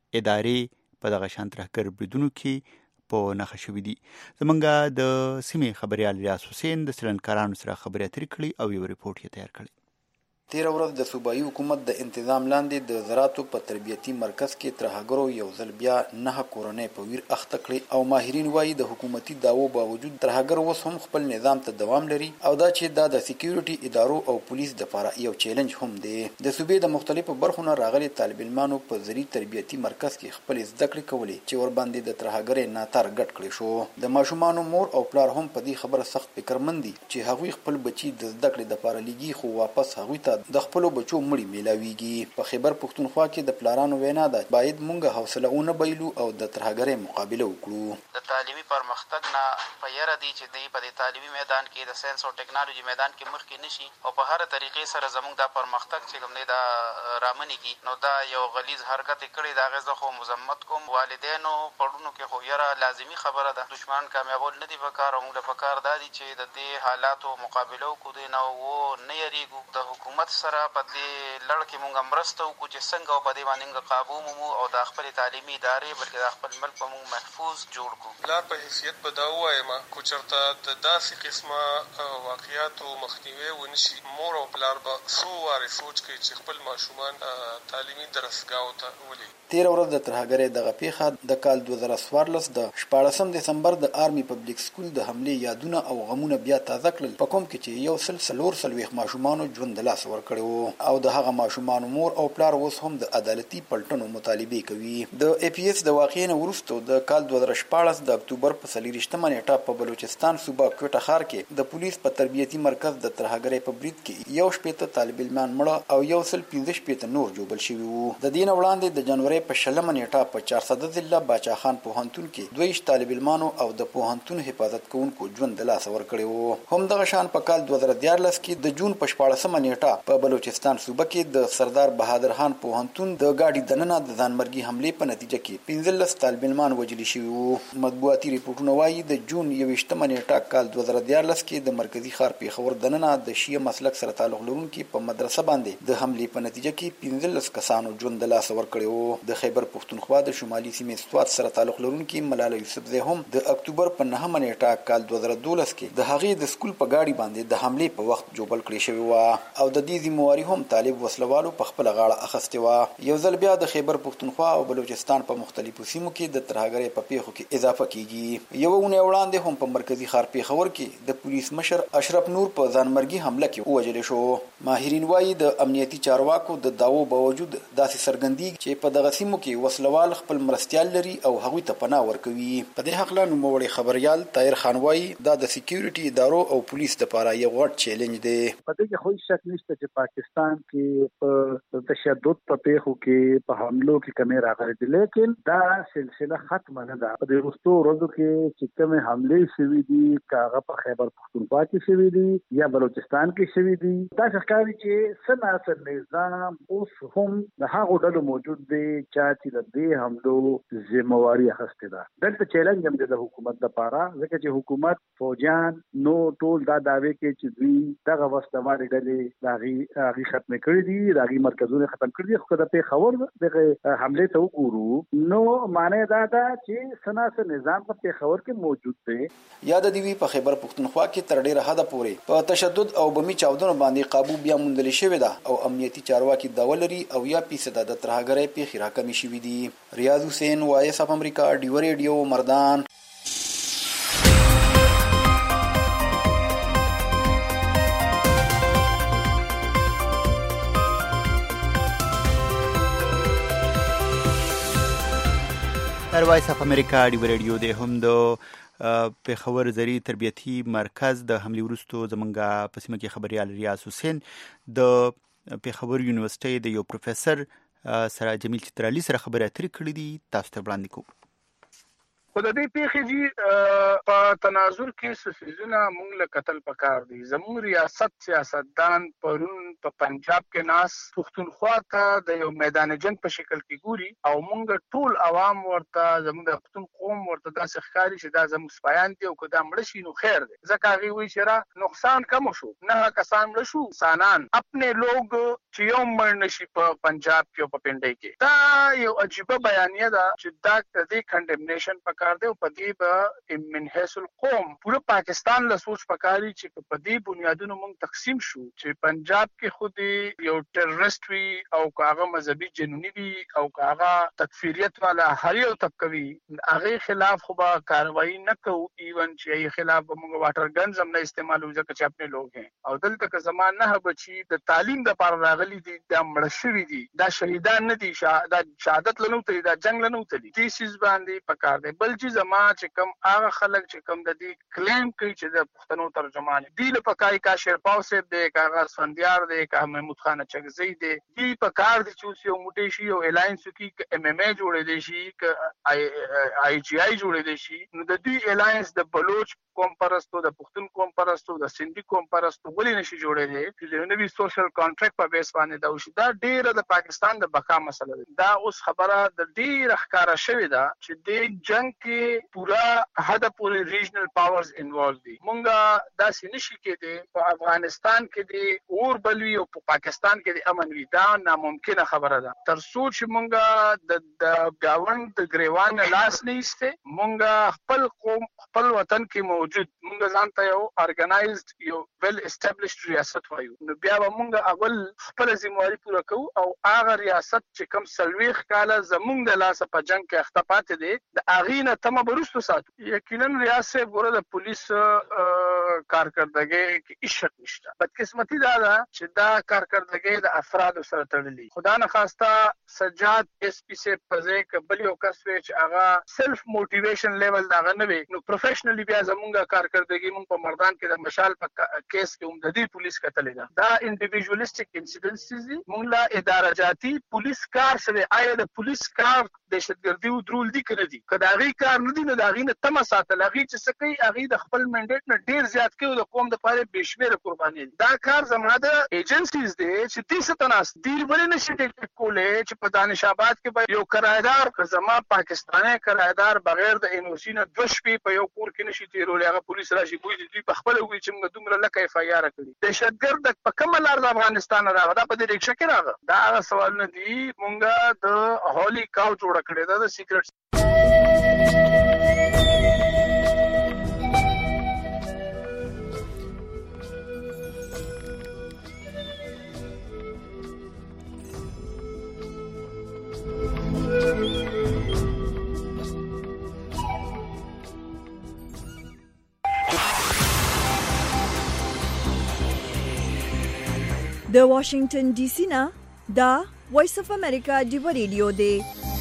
ادارې په دغه شان ترهګر بریدونو کې په نخښه شوې دي زمونږه د سیمې خبريال ریاض حسین د سرنکارانو سره خبرې اترې کړې او یو ریپورت یې تیار کړی تیر ورځ د صوبایي حکومت د انتظام لاندې د زراعتو په تربیتي مرکز کې ترهګرو یو ځل بیا نه کورنۍ په ویر اخته کړې او ماهرین وایي د حکومتي داوو باوجود ترهګر اوس هم خپل نظام ته دوام لري او دا چې دا د سکیورټي ادارو او پولیس لپاره یو چیلنج هم دی د صوبې د مختلفو برخو نه راغلي طالب علمانو په زری تربیتي مرکز کې خپل زده کړې کولې چې ور باندې د ترهګرې ناتار ګډ کړی شو د ماشومانو مور او پلار هم په دې خبره سخت فکرمند دي چې هغوی خپل بچي د زده کړې لپاره لګي خو واپس هغوی ته د خپلو بچو مړی میلاویږي په خیبر پختونخوا کې د پلارانو وینا ده باید مونږ حوصله ونه بایلو او د ترهګرۍ مقابله وکړو د تعلیمي پرمختګ نه په یره دي چې دی په تعلیمي میدان کې د ساينس او ټیکنالوژي میدان کې مخکې نشي او په هر طریقې سره زموږ د پرمختګ چې کوم دی دا رامنېږي نو دا یو غلیظ حرکت کړي دا غزه خو مزمت کوم والدینو پړونو کې خو یره لازمی خبره ده دشمن کامیابول نه دی پکار او موږ پکار دادي چې د دې حالاتو مقابله وکړو نه و نه یریږو د حکومت سره په دې لړ کې موږ مرسته وکړو چې څنګه په دې باندې قابو مو او د خپل تعلیمي ادارې بلکې د خپل ملک په موږ محفوظ جوړ کړو پلار په حیثیت به دا ووایم کو چېرته د داسې قسمه واقعیاتو مخنیوی ونشي مور او پلار به څو وارې سوچ کوي چې خپل ماشومان تعلیمي درسګاو ته ولي تیر ورځ د ترهګرۍ دغه پیښه د کال دوه زره څوارلس د شپاړسم دسمبر د آرمي پبلک سکول د حملې یادونه او غمونه بیا تازه کړل په کوم کې چې یو سل څلور څلوېښت ماشومانو ژوند د لاس ورکړی و او د هغه ماشومانو مور او پلار اوس هم د عدالتي پلټنو مطالبه کوي د ای پی ایس د واقعې نه وروسته د کال دوه زره شپاړس د اکتوبر په څلېرویشتمه نیټه په بلوچستان صوبه کوټه ښار کې د پولیس په تربیتي مرکز د ترهګرۍ په برید کې یو شپېته طالب علمان مړه او یو سل پنځه شپېته نور ژوبل شوي وو د دې نه وړاندې د جنورۍ په شلمه نیټه په چارسده ضلع باچا خان پوهنتون کې دوه ویشت طالب علمانو او د پوهنتون حفاظت کوونکو ژوند د لاسه ورکړی و همدغه شان په کال دوه زره دیارلس کې د جون په شپاړسمه نیټه په بلوچستان صوبه کې د سردار بهادر خان پوهنتون د ګاډي دننه د ځانمرګي حملې په نتیجه کې پنځلس طالب علمان وژل شوي وو. مطبوعاتي ریپورټونه وایي د جون یوویشتمه نیټه کال دوه زره دیارلس کې د مرکزي ښار پېښور دننه د شیعه مسلک سره تعلق لرونکي په مدرسه باندې د حملې په نتیجه کې پنځلس کسانو ژوند د لاسه ورکړی وو. د خیبر پښتونخوا د شمالي سیمې سوات سره تعلق لرونکي ملاله یوسفزۍ هم د اکتوبر په نهمه نیټه کال دوه زره دولس کې د هغې د سکول په ګاډي باندې د حملې په وخت جوبل کړې شوې وه او د دې ذمواري هم طالب وسلوالو په خپله غاړه اخیستې وه. یو ځل بیا د خیبر پښتونخوا او بلوچستان په مختلفو سیمو کې د ترهګرۍ په پیښو کې اضافه کیږي. یوه اونۍ وړاندې هم په مرکزي ښار پېښور کې د پولیس مشر اشرف نور په ځانمرګي حمله کې ووژل شو. ماهرین وایي د امنیتي چارواکو د دعوو باوجود داسې څرګندېږي چې په دغه سیمو کې وسلوال خپل مرستیال لري او هغوی ته پناه ورکوي. په دې هکله نوموړی خبریال طاهر خان وایي دا د سکیورټي ادارو او پولیس لپاره یو غټ چیلنج دی. په دې کې خو شک نشته چې پاکستان کې په تشدد په پیښو کې په حملو کې کمی راغلي دي، لیکن دا سلسله ختمه نه ده. په دې وروستو ورځو کې چې کومې حملې شوي دي که هغه په خیبر پښتونخوا کې شوي دي یا بلوچستان کې شوي دي، داسې ښکاري چې څه ناڅه نظام اوس هم د هغو ډلو موجود دی چا چې د دې حملو ذمواري اخیستې ده. دلته چیلنج هم دی د حکومت دپاره، ځکه چې حکومت فوجیان نو ټول دا دعوې کوي چې دوی دغه وسلوالې ډلې د هغې هغې ختمې کړي دي، د هغې مرکزونه ختم کړي دي. خو که د پېښور دغه حملې ته وګورو نو معنی دا ده چې څه ناڅه نظام په پېښور کې موجود دی. یاده دې وي په خیبر پښتونخوا کې تر ډېره حده پورې په تشدد او بمي چاودنو باندې قابو بیا موندل شوې ده او امنیتي چارواکي دعوه لري او یا فیصده د ترهګرۍ پیښې راکمې شوي دي. ریاض حسین، وایس اف امریکا، ډیو ریډیو، مردان. در وایس اف امریکا ډیو ریډیو د هم د پېښور زرعي تربیتي مرکز د حملې وروستو زمونږ په سیمه کې خبریال ریاض حسین د پېښور یونیورسټۍ د یو پروفیسر سره جمیل چترالي سره خبرې اترې کړې دي، تاسو ته وړاندې کوو. خو د دې پیښې جي په تناظر کې څه څیزونه موږ له کتل پکار دي. زموږ ریاست سیاستدان پرون په پنجاب کې ناس پښتونخوا ته د یو میدان جنگ په شکل کې ګوري او موږ ټول عوام ورته زموږ د پښتون قوم ورته داسې ښکاري چې دا زموږ سپایان دي او که دا مړه شي نو خیر دی، ځکه هغې وایي چې را نقصان کم شو، نه کسان مړه شو، انسانان اپنے لوگ چې یو مړ نه شي په پنجاب کې او په پنډۍ کې. دا یو عجیبه بیانیه ده چې دا د دې کنډمنیشن پکار دی او په دې به من حیث القوم پوره پاکستان له سوچ پکاري چې په دې بنیادونو موږ تقسیم شو چې پنجاب کې خود یو ټیرریسټ وي او که هغه مذهبي جنوني وي او که هغه تکفیریت والا هر یو طبقه وي، هغې خلاف خو به کاروایي نه کوو. ایون چې هغې خلاف به موږ واټر ګنز هم نه استعمالو ځکه چې اپنے لوگ ہیں. او دلته که زما نهه بچي د تعلیم دپاره راغلي دي، دا مړه شوي دي، دا شهیدان نه دي، دا شهادت له نه وتلي، دا جنګ له نه وتلي. دې څیز باندې پکار دی. بل چیز ما چې کوم هغه خلک چې کوم د دې کلیم کوي چې د پښتنو ترجمان دي، دی له پکای کا شیرپاو صاحب دی، کا هغه اسفندیار دی، کا محمود خان اچکزی دی، دی پکار دي چې اوس یو موټی شي، یو الاینس وکړي، که ایم ایم ای جوړېدی شي، که آی جی آی جوړېدی شي. نو د دوی الاینس د بلوچ قوم پرستو، د پښتون قوم پرستو، د سندي قوم پرستو ولې نشي جوړېدی چې د نوي سوشل کانټریکټ په بیس باندې دا وشي. دا ډېره د پاکستان د بقا مسله ده. دا اوس خبره د ډېره ښکاره شوې ده چې دې جنګ کې پورا حد پورې ریجنل پاورز انوالو دي. مونږه داسې نشي کېدی په افغانستان کې د اور بل وي او په پاکستان کې د امن وي. دا ناممکنه خبره ده. تر څو چې مونږه د ګاونډ د ګریوان لاس نه ایسته، مونږه خپل قوم خپل وطن کې موجود، مونږ ځان ته یو ارګنایزد یو ویل اسټابلیشډ ریاست وایو، نو بیا به مونږ اول خپل ذمہواری پوره کوو او هغه ریاست چې کوم څلوېښت کاله زمونږ د لاسه په جنګ کې اخته پاتې دی، د هغې نه تمه به وروسته ساتو. یقینا ریاض صاحب ګوره د پولیس کارکردګۍ کې هیڅ شک نشته. بدقسمتي دا ده چې دا کارکردګۍ د افرادو سره تړلي. خدا نخواسته سجاد ایس پي صاحب په ځای که بل یو کس وی چې هغه سیلف موټیویشن لیول د هغه نه وي، نو پروفیشنلی بیا زمونږ کارکردګي مونږ په مردان کې د مشال په کیس کې هم د دې پولیس کتلې ده. دا انډیویژولیسټک انسیډنسز دي. مونږ لا اداره جاتي پولیس کار سره آیا د پولیس کار دهشتګردي او درول دي که نه دي؟ که د هغې کار نه دي نو د هغې نه تمه ساتل. هغې چې څه کوي هغې د خپل منډیټ نه ډېر زیات فریاد کوي د قوم د پاره بشمیره قرباني دا کار زما د ایجنسیز دی چې دې ستناس دیل ولې نشي ټیک کولې چې په دانش آباد کې به یو کرایدار زما پاکستاني کرایدار بغیر د انوسی نه دوه شپې په یو کور کې نشي تیرولې هغه پولیس راشي بوي دي په خپل وی چې موږ دومره لکه اف آی آر کړی دهشتګرد په کومه لار د افغانستان راغی دا په دې ریکشه کې راغی دا هغه سوال نه دی مونږه د هولي کاو جوړ کړی دا د سیکرټ د واشنگټن ډي سي نه دا وایس اف امریکا دی ریډیو دی.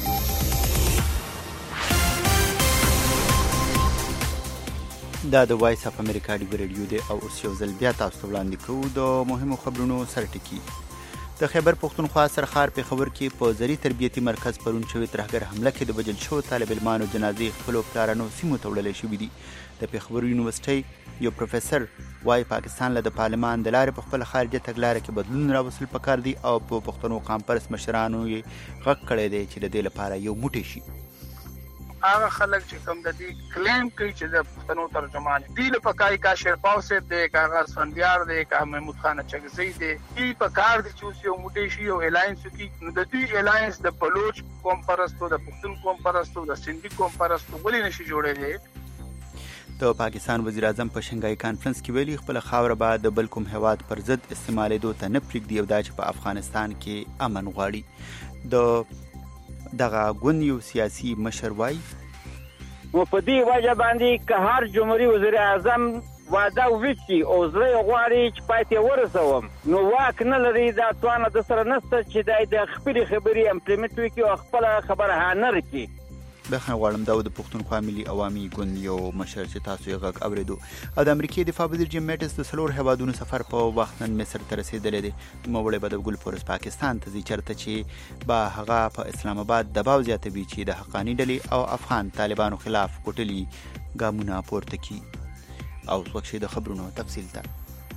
دا د وایس اف امریکا دی ریډیو دی او اوس یو ځل بیا تاسو ته وړاندې کوو د مهمو خبرونو سرټکی. د خیبر پختونخوا سرخار په خبر کې په زری تربیتی مرکز پرون شوی ترهګر حمله کې د وجل شو طالب علمانو جنازې خپل پلارانو سیمو ته وړلې شوې دي. د پیښور یونیورسيټي یو پروفیسور وايي پاکستان له د پارلمان د لارې په خپل خارجه تګلارې کې بدلون راوستل پکار دي او په پښتنو کانفرنس مشرانو یې غږ کړی دی چې د دې لپاره یو موټی شي. هغه خلک چې کوم د دې کلیم کوي چې د پښتنو ترجمان دي له پکای کا شیرپاو سیب دی کا سندیار دی کا محمود خان چغزی دی کی پکار دي چې یو موټی شي او الاینس کی د دې الاینس د بلوچ قوم پرستو د پښتون قوم پرستو د سندي قوم پرستو ولې نشي جوړېږي. د پاکستان وزیر اعظم په شنګای کانفرنس کې ویلي خپل خاور به د بل کوم هواد پر ضد استعمالېدو ته نه پرېږدي او دا چې په افغانستان کې امن غواړي. د دغه ګوند یو سیاسي مشر وایي نو په دې وجه باندې که هر جمهوریت وزیر اعظم وعده وکړي او زړه غواړي چې پاتې ورسوم نو واک نه لري دا توانه د سره نسته چې د خپل خبرې امپلیمنټ وکړي او خپل خبره هانر کړي. بخښنه غواړم دا د پښتونخوا ملي عوامي ګوند یو مشر چې تاسو یې غږ اوریدو. او د امریکای دفاع وزیر جیم میټس د څلور هیوادونو سفر په وخت نن مصر ته رسیدلی دی. نوموړی به د ګل پورس پاکستان ته ځي چېرته چې به هغه په اسلام آباد دباو زیاتوي چې د حقاني ډلې او افغان طالبانو خلاف کوټلي ګامونه پورته کړي. او څوک شي د خبرونو تفصیل ته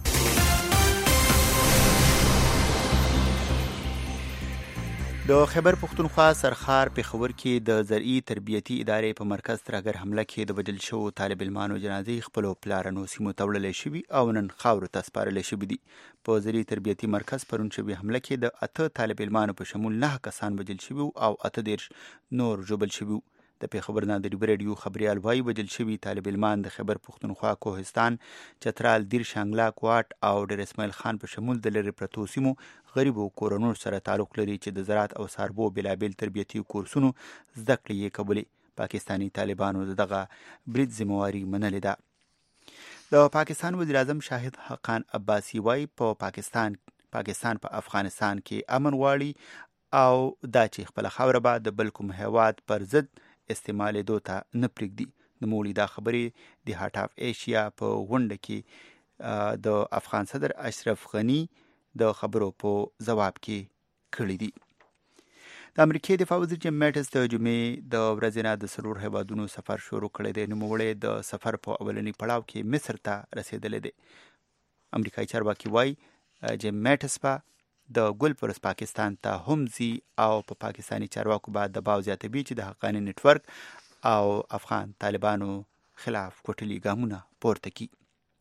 د خیبر پختونخوا سرخار پیښور کې د زرعي تربیتي ادارې په مرکز ترهګر حمله کې د وژل شوو طالب علمانو جنازې خپلو پلارانو سیمو ته وړلې شوي او نن خاورو ته سپارلې شوي دي. په زرعي تربیتي مرکز پرون شوي حمله کې د اته طالب علمانو په شمول نه کسان وژل شوي او اته دېرش نور ژوبل شوي. د پیښور نه د ریډیو خبريال وایي وژل شوي طالب علمان د خیبر پختونخوا کوهستان چترال دیر شانګلا کوټ او ډیر اسماعیل خان په شمول د لری پرتو سیمو غریبو کورونو سره تعلق لري چې د زراعت او ساربو بلابل تربیتي کورسونو زده کړې یې کولې. پاکستانی طالبانو دغه برید ذمہواری منلې ده. د پاکستان وزیر اعظم شاهد حقان عباسی وایي په پاکستان پاکستان په افغانستان کې امن غواړي او دا چې خپل خاوره به د بل کوم هیواد پر ضد استعمالېدو ته نه پرېږدي. نوموړي دا خبرې د هارټ اف ایشیا په غونډه کې د افغان صدر اشرف غني د خبرو په ځواب کې کړي دي. د امریکای دفاع وزیر جیم میټس د جمعې د ورځې نه د څلور هیوادونو سفر شروع کړی دی. نوموړی د سفر په اولني پړاو کې مصر ته رسېدلی دی. امریکایي چارواکي وایي جیم میټس به د ګل پرس پاکستان ته هم ځي او په پا پاکستانی چارواکو بعد دباو زیاتوي چې د حقاني نتورک او افغان طالبانو خلاف کوټلي ګامونه پورته کړي.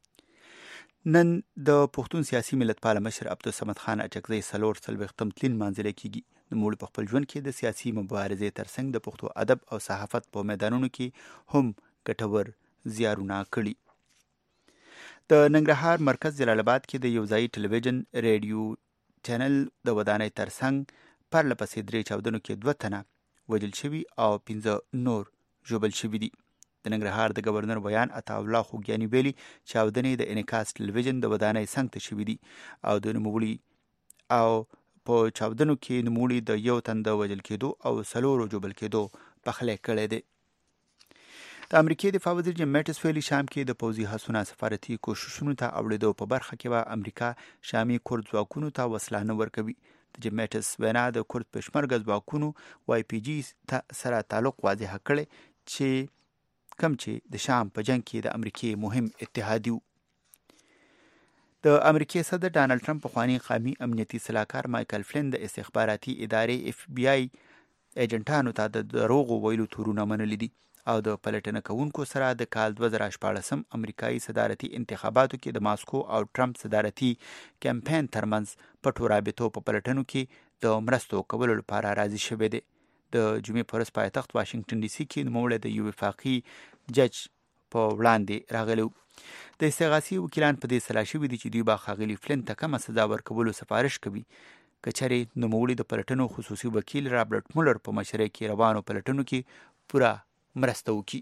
نن د پښتون سیاسي ملتپال مشر عبدالصمد خان اچکزی څلور څلوېښتم تلین لمانځلی کیږي. نوموړي په خپل ژوند کې د سیاسي مبارزې ترڅنګ د پښتو ادب او صحافت په میدانونو کې هم ګټور زیارونه کړي. د ننګرهار مرکز جلال آباد کې د یو ځایي ټلویزیون ریډیو چینل د ودانۍ ترڅنګ پرله پسې درې چاودنو کې دوه تنه وژل شوي او پنځه نور ژوبل شوي دي. د ننګرهار د گورنر بیان عطاالله خوږیاني ویلي چاودنې د انعکاس ټلویزیون د ودانۍ څنګ ته شوي دي او د نوموړي او په چاودنو کې نوموړي د یو تن د وژل کېدو او څلورو ژوبل کېدو پخلی کړی دی. د امریکای دفاع وزیر جیم میټس ویلي شام کې د پوځي هڅونو سفارتي کوششونو ته اورېدو په برخه کې به امریکا شامي کورد ځواکونو ته وسله نه ورکوي. د جیم میټس وینا د کورد پشمرګه ځواکونو واي پی جي سره تعلق واضح کړی چې کم چې د شام په جنگ کې د امریکای مهم اتحادي. د امریکای صدر ډانلډ ټرمپ پخوانی قومي امنیتي سلاکار مایکل فلین د استخباراتي ادارې اف بی آی ایجنټانو ته د دروغو ویلو تورونه منلي دي او د پلټنه کوونکو سره د کال دوه زره شپاړسم امریکایي صدارتي انتخاباتو کې د ماسکو او ټرمپ صدارتي کمپاین ترمنځ پټو رابطو په پلټنو کې د مرستو کولو لپاره راضي شوی دی. د جمعې په ورځ پایتخت واشنگټن ډي سي کې نوموړی د یو وفاقي جج په وړاندې راغلی و. د استغاثي وکیلان په دې سلا شوي دي چې دوی به ښاغلي فلین ته کمه سزا ورکولو سفارش کوي که چېرې نوموړي د پلټنو خصوصي وکیل رابرټ مولر په مشرۍ کې روانو پلټنو کې پوره مرسته وکړي.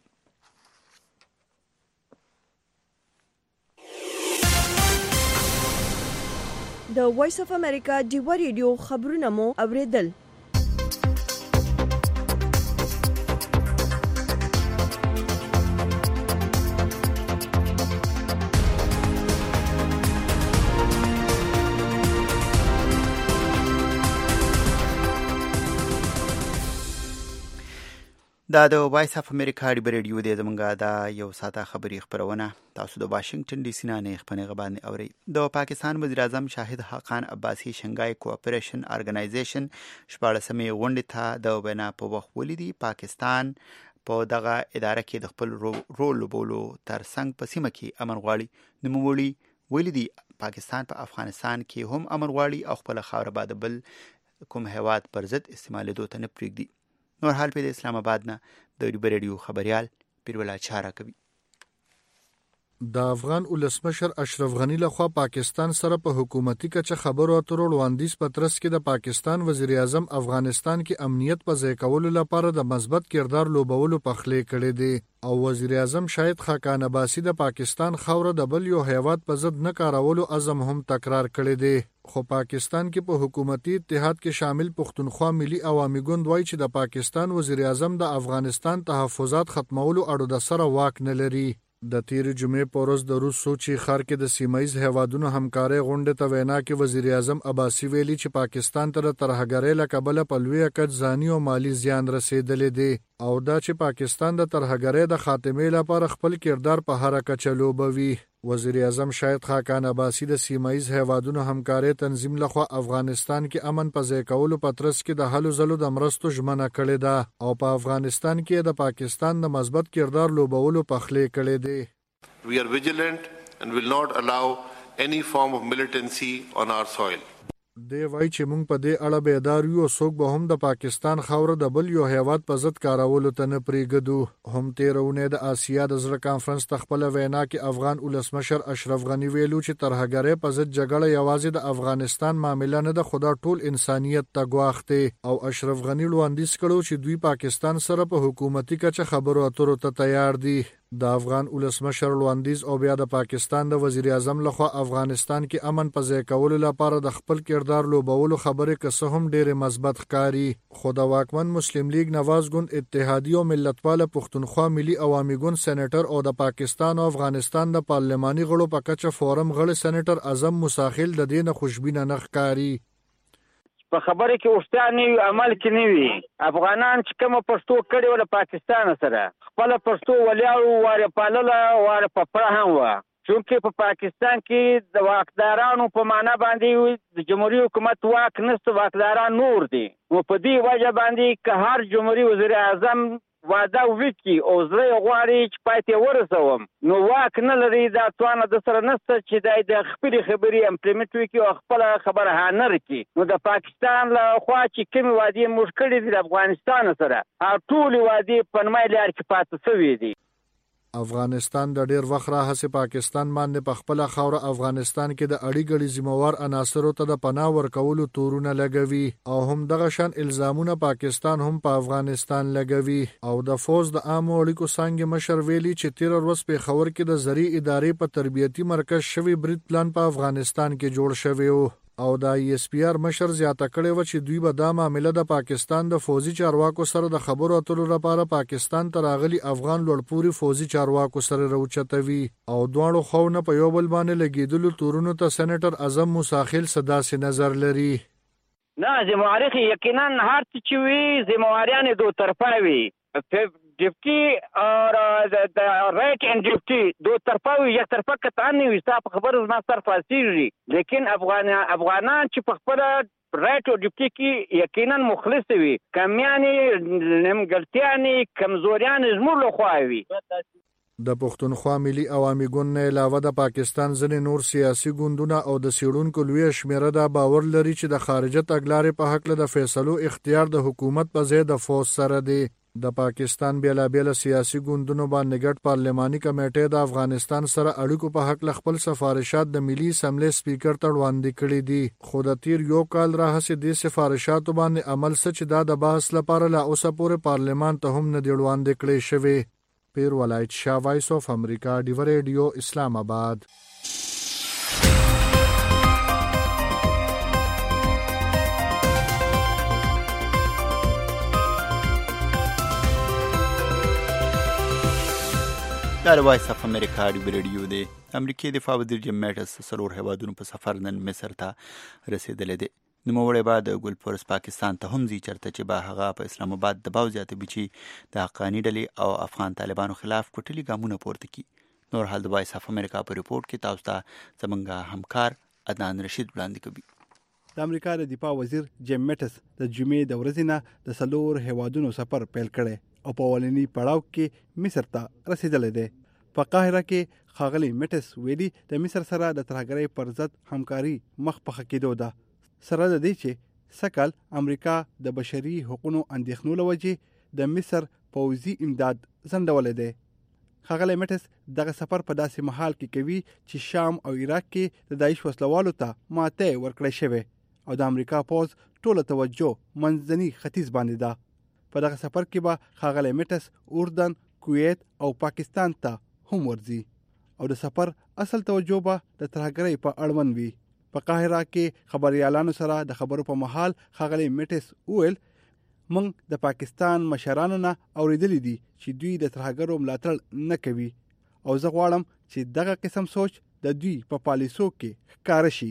د وایس اف امریکا ډیوا ریډیو خبرونه مو اوریدل. دا د وایس اف امریکا ډیوا ریډیو دی. زمونږ دا یو ساعته خبري خبرونه تاسو د واشنگټن ډي سي نه نه خبرونه باندې اوري. د پاکستان وزیر اعظم شاهد حقان عباسي شنګای کوآپریشن ارګنایزیشن شپاړسمې غونډې ته د وینا په وخت ولیدي. پاکستان په دغه اداره کې د خپل رول لوبولو ترڅنګ په سیمه کې امن غواړي. نوموړي ویلي دي پاکستان په افغانستان کې هم امن غواړي او خپل خاوره بعد بل کوم هیواد پر ضد استعمالېدو ته نه پرېږدي. نور حال په اسلام آباد نه د ډیوا ریډیو خبريال پیرولا چاره کوي. د افغان ولسمشر اشرف غنی لخوا پاکستان سره په حکومتي کچه خبرو اترو وړاندیز پترس کې د پاکستان وزیر اعظم افغانستان کې امنیت په ځای کولو لپاره د مثبت کردار لوبولو په خلې کړي دي او وزیر اعظم شاهد حقان عباسي د پاکستان خاوره د بل یو هیواد په ضد نه کارولو عزم هم تکرار کړي دي. خو پاکستان کې په حکومتي اتحاد کې شامل پښتونخوا ملي عوامي ګوند وایي چې د پاکستان وزیر اعظم د افغانستان تحفظات ختمولو اړو د سره واک نه لري. د تیر جمعې په ورځ د روس سوچي ښار کې د سیمایي هیوادونو همکارۍ غونډې ته وینا کې وزیر اعظم عباسي ویلي چې پاکستان ته د ترهګرۍ له کبله په لوی کچ ځاني او مالی زیان رسېدلی دی او دا چې پاکستان د ترهګرۍ د خاتمې لپاره خپل کردار په هر کچه لوبوي. وزیر اعظم شاهد حقان عباسي د سیمایي هیوادونو همکارۍ تنظیم لخوا افغانستان کې امن په ځای کولو په ترڅ کې د هلو ځلو د مرستو ژمنه کړې ده او په افغانستان کې د پاکستان د مثبت کردار لوبولو په خلې کړې دي. We are vigilant and will not allow any form of militancy on our soil. دی وایي چې موږ په دې اړه بیدار یو او څوک به هم د پاکستان خاوره د بل یو هیواد په ضد کارولو ته نه پرېږدو. هم تېره اونۍ د آسیا د زړه کانفرنس ته خپله وینا کې افغان ولسمشر اشرف غني ویلو چې ترهګرۍ په ضد جګړه یوازې د افغانستان معامله نه ده خو دا ټول انسانیت ته ګواښ دی او اشرف غني وړاندیز کړو چې دوی پاکستان سره په حکومتي کچه خبرو اترو ته تیار دي. د افغان ولسمشر وړاندیز او بیا د پاکستان د وزیر اعظم لخوا افغانستان کې امن په ځای کولو لپاره د خپل کردار لوبولو خبرې که څه هم ډېرې مثبت ښکاري خو د واکمن مسلم لیگ نواز ګوند اتحادیې او ملتپاله پښتونخوا ملي عوامي ګوند سېنیټر او د پاکستان او افغانستان د پارلماني غړو په کچه فورم غړی سېنیټر اعظم موسی د دې نه خوشبینه نه ښکاري. په خبره کې وشته نه وي عمل کې نه وي. افغانان چې کومه پښتو کړې وه له پاکستان سره خپله پښتو ولیاړو واره پالله واره په پړه هم وه چونکې په پاکستان کې د واکدارانو په معنا باندې د جمهوري حکومت واک نشته واکداران نور دي نو په دې وجه باندې که هر جمهوري وزیر اعظم وعده وکړي او زړه یې غواړي چې پای ته ورسوم نو واک نه لري دا توانه د سره نشته چې دی د خپلې خبرې امپلیمنټ وکړي او خپله خبره هانر کړي نو د پاکستان له خوا چې کومې وعدې موږ کړي دي د افغانستان سره هغه ټولې وعدې په نیمایي لار کې پاتې شوې دي. افغانستان د ډیر وخت راهیسې پاکستان باندې په خپله خاوره افغانستان کې د اړې ګړې ذمہوار عناصرو ته د پناه ورکولو تورونه لګوي او هم دغه شان الزامونه پاکستان هم په افغانستان لګوي او د فوز د عامو اړیکو څانګې مشر ویلي چې تیر ورځ پېښور کې د زرعي ادارې په تربیتي مرکز شوی برید پلان په افغانستان کې جوړ شوی و او د ای اس پی آر مشر زیاته کړې و چې دوی به دا معامله د پاکستان د فوزي چارواکو سره د خبرو اترو لپاره پاکستان ته راغلي افغان لوړپوړي فوزي چارواکو سره راوچتوي او دواړو خو نه په یو بل باندې لګېدلو تورونو ته سېنیټر اعظم موسی څه داسې نظر لري. نه ذمہواري یقینا هر څه چې وي ذمہواریانې دو طرفه وي ډیپټي او د رائټ اینڈ ډیپټي دو طرفه وي، یک طرفه قطعا نه وي، ستا په خبرو زما سر فاسیږي. لیکن افغان افغانان چې په خپله رائټ او ډیپټي کې یقینا مخلص وي، کمیانې نیمګړتیانې کمزوریانې زموږ لخوا وي. د پښتونخوا ملي عوامي ګوند نه علاوه د پاکستان ځینې نور سیاسي ګوندونه او د څېړونکو لویه شمېره دا باور لري چې د خارجه تګلارې په هکله د فیصلو اختیار د حکومت په ځای د فوج سره دی. د پاکستان بیلابیل سیاسي ګوندونو باندې ګډ پارلماني کمیټې د افغانستان سره اړیکو په هکله خپل سفارشات د ملي اسمبلې سپیکر ته وړاندې کړي دي، خو د تیر یو کال راهیسې دې سفارشاتو باندې عمل څه چې دا د بحث لپاره لا اوسه پورې پارلمان ته هم نه دی وړاندې کړی شوی. پیر ولایت شاه، وایس آف امریکا، ډیو ریډیو، اسلام آباد. دا وایس اف امریکا ډیو ریډیو دی. امریکای دفاع وزیر جیم میټس څلور هیوادونو په سفر نن مصر ته رسیدلی دی. نوموړی به د ګلپورس پاکستان ته هم ځي، چېرته چې به هغه په اسلام آباد دباو زیاتوي چې د حقاني ډلې او افغان طالبانو خلاف کوټلي ګامونه پورته کړي. نور حال د وایس اف امریکا په ریپورټ کې تاسو ته زموږ همکار عدنان رشید وړاندې کوي. د امریکا د دفاع وزیر جیم میټس د جمعې د ورځې نه د څلور هیوادونو سفر پیل کړی او په اولني پړاو کې مصر ته رسیدلی دی. په قاهره کې ښاغلي میټس ویلي د مصر سره د ترهګرۍ پر ضد همکاري مخ په ښه کېدو ده، سره د دې چې سکل امریکا د بشري حقوقو اندېښنو له وجې د مصر پوځي امداد ځنډولی دی. ښاغلی میټس دغه سفر په داسې مهال کې کوي چې شام او عراق کې د داعش وسلوالو ته ماتی ورکړی شوی او د امریکا پوځ ټوله توجه منځني ختیځ باندې ده. په دغه سفر کې به ښاغلی میټس اردن، کویت او پاکستان ته هم ورځي او د سفر اصل توجه به د ترهګرۍ په اړوند وي. په قاهره کې خبريالانو سره د خبرو په مهال ښاغلی میټس وویل، موږ د پاکستان مشرانو نه اورېدلی دي چې دوی د ترهګرو ملاتړ نه کوي او زه غواړم چې دغه قسم سوچ د دوی په پالیسو کې ښکاره شي.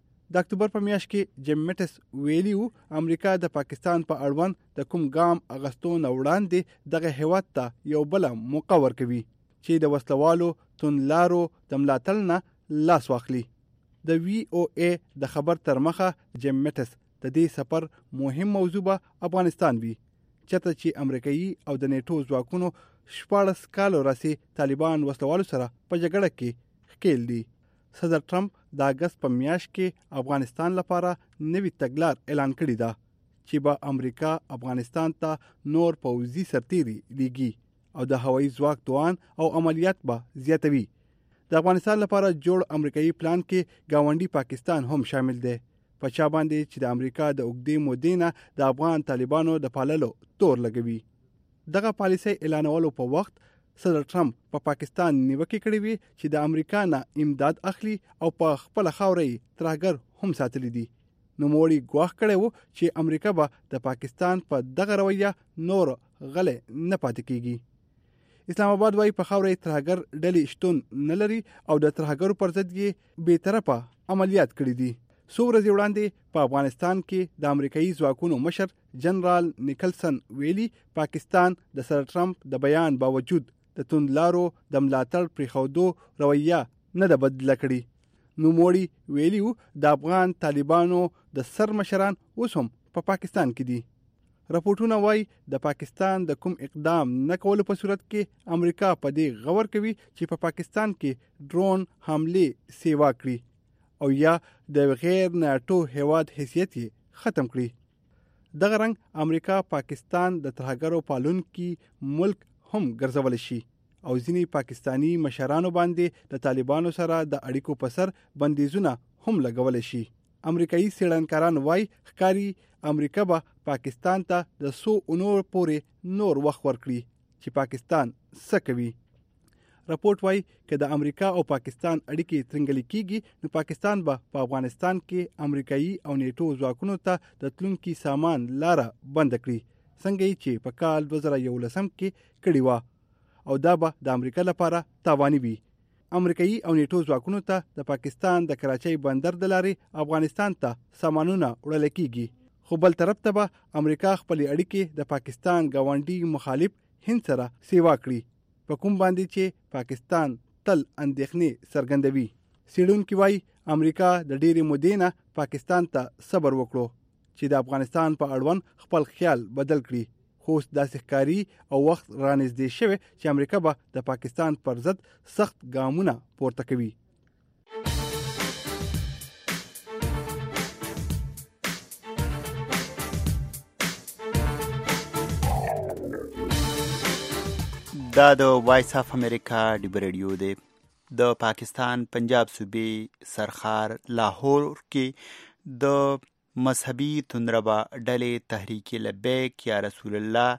د اکتوبر په میاشت کې جیم میټس ویلي وو امریکا د پاکستان په اړوند د کوم ګام اغستو نه وړاندې دغه هیواد ته یو بله موقع ورکوي چې د وسلوالو توندلارو د ملاتړ نه لاس واخلي. د وی او ای د خبر تر مخه جیم میټس د دې سفر مهم موضوع به افغانستان وي، چېرته چې امریکایي او د نیټو ځواکونو شپاړس کالو راسي طالبان وسلوالو سره په جګړه کې ښکیل دي. صدر ټرمپ د اګست په میاشت کې افغانستان لپاره نوي تګلار اعلان کړی ده چې به امریکا افغانستان ته نور پوځي سرتیري لیږي او د هوایي ځواک توان او عملیات به زیاتوي. د افغانستان لپاره جوړ امریکایي پلان کې گاونډي پاکستان هم شامل دی، په چا باندې چې د امریکا د اوږدې مودې نه د افغان طالبانو د پاللو تور لګوي. دغه پالیسۍ اعلانولو په وخت صدر ټرمپ په پا پاکستان نیوکې کړې وي چې د امریکا نه امداد اخلي او په خپل خاورې ترهګر هم ساتلی دي. نوموړي ګواښ کړی و چې امریکا به د پاکستان په دغه رویه نور غلی نه پاتې کیږي. اسلام آباد وايي په خاورې ترهګر ډلې شتون نه لري او د ترهګرو پر ضد یې بې طرفه عملیات کړي دي. څو ورځې وړاندې په افغانستان کې د امریکایي ځواکونو مشر جنرال نیکلسن ویلي پاکستان د سر ټرمپ د بیان باوجود د توندلارو د ملاتړ پرېښودو رویه نه ده بدله کړې. نوموړي ویلي وو د افغان طالبانو د سر مشران اوس هم په پاکستان کې دي. راپورټونه وایي د پاکستان د کوم اقدام نه کولو په صورت کې امریکا په دې غور کوي چې په پا پاکستان کې ډرون حملې سیوا کړي او یا د غیر ناټو هیواد حیثیت یې ختم کړي. دغه رنګ امریکا پاکستان د ترهګرو پالونکي ملک هم ګرځول شي او ځینې پاکستانی مشرانو باندې د طالبانو سره د اړیکو په سر بندیزونه هم لګول شي. امریکایي څېړنکاران وایي ښکاري امریکا به پاکستان ته د څو اونو پورې نور وخت ورکړي چې پاکستان څه کوي. راپورټ وایي که د امریکا او پاکستان اړیکې ترنګلې کیږي نو پاکستان به په افغانستان کې امریکایي او نیټو ځواکونو ته د تلونکي سامان لاره بند کړي، څنګه چې په کال دوه زره یولسم کې کړې وه او دا به د امریکا لپاره تاواني وي. امریکایي او نیټو ځواکونو ته د پاکستان د کراچۍ بندر د لارې افغانستان ته سامانونه وړل کیږي، خو بل طرف ته به امریکا خپل اړیکې د پاکستان گاونډي مخالف هند سره سیوا کړي په کوم باندې چې پاکستان تل اندېښنې څرګندوي. څېړونکي وایي امریکا د ډېرې مودې نه پاکستان ته صبر وکړو چې د افغانستان په اړوند خپل خیال بدل کړي، خو اوس داسې ښکاري او وخت رانږدې شوی چې امریکا به د پاکستان پر ضد سخت ګامونه پورته کوي. دا د وایس اف امریکا ډیبر ریډیو دی. د پاکستان پنجاب صوبې سرخار لاهور کې د مذهبي تندربه ډلې تحریک لبیک یا رسول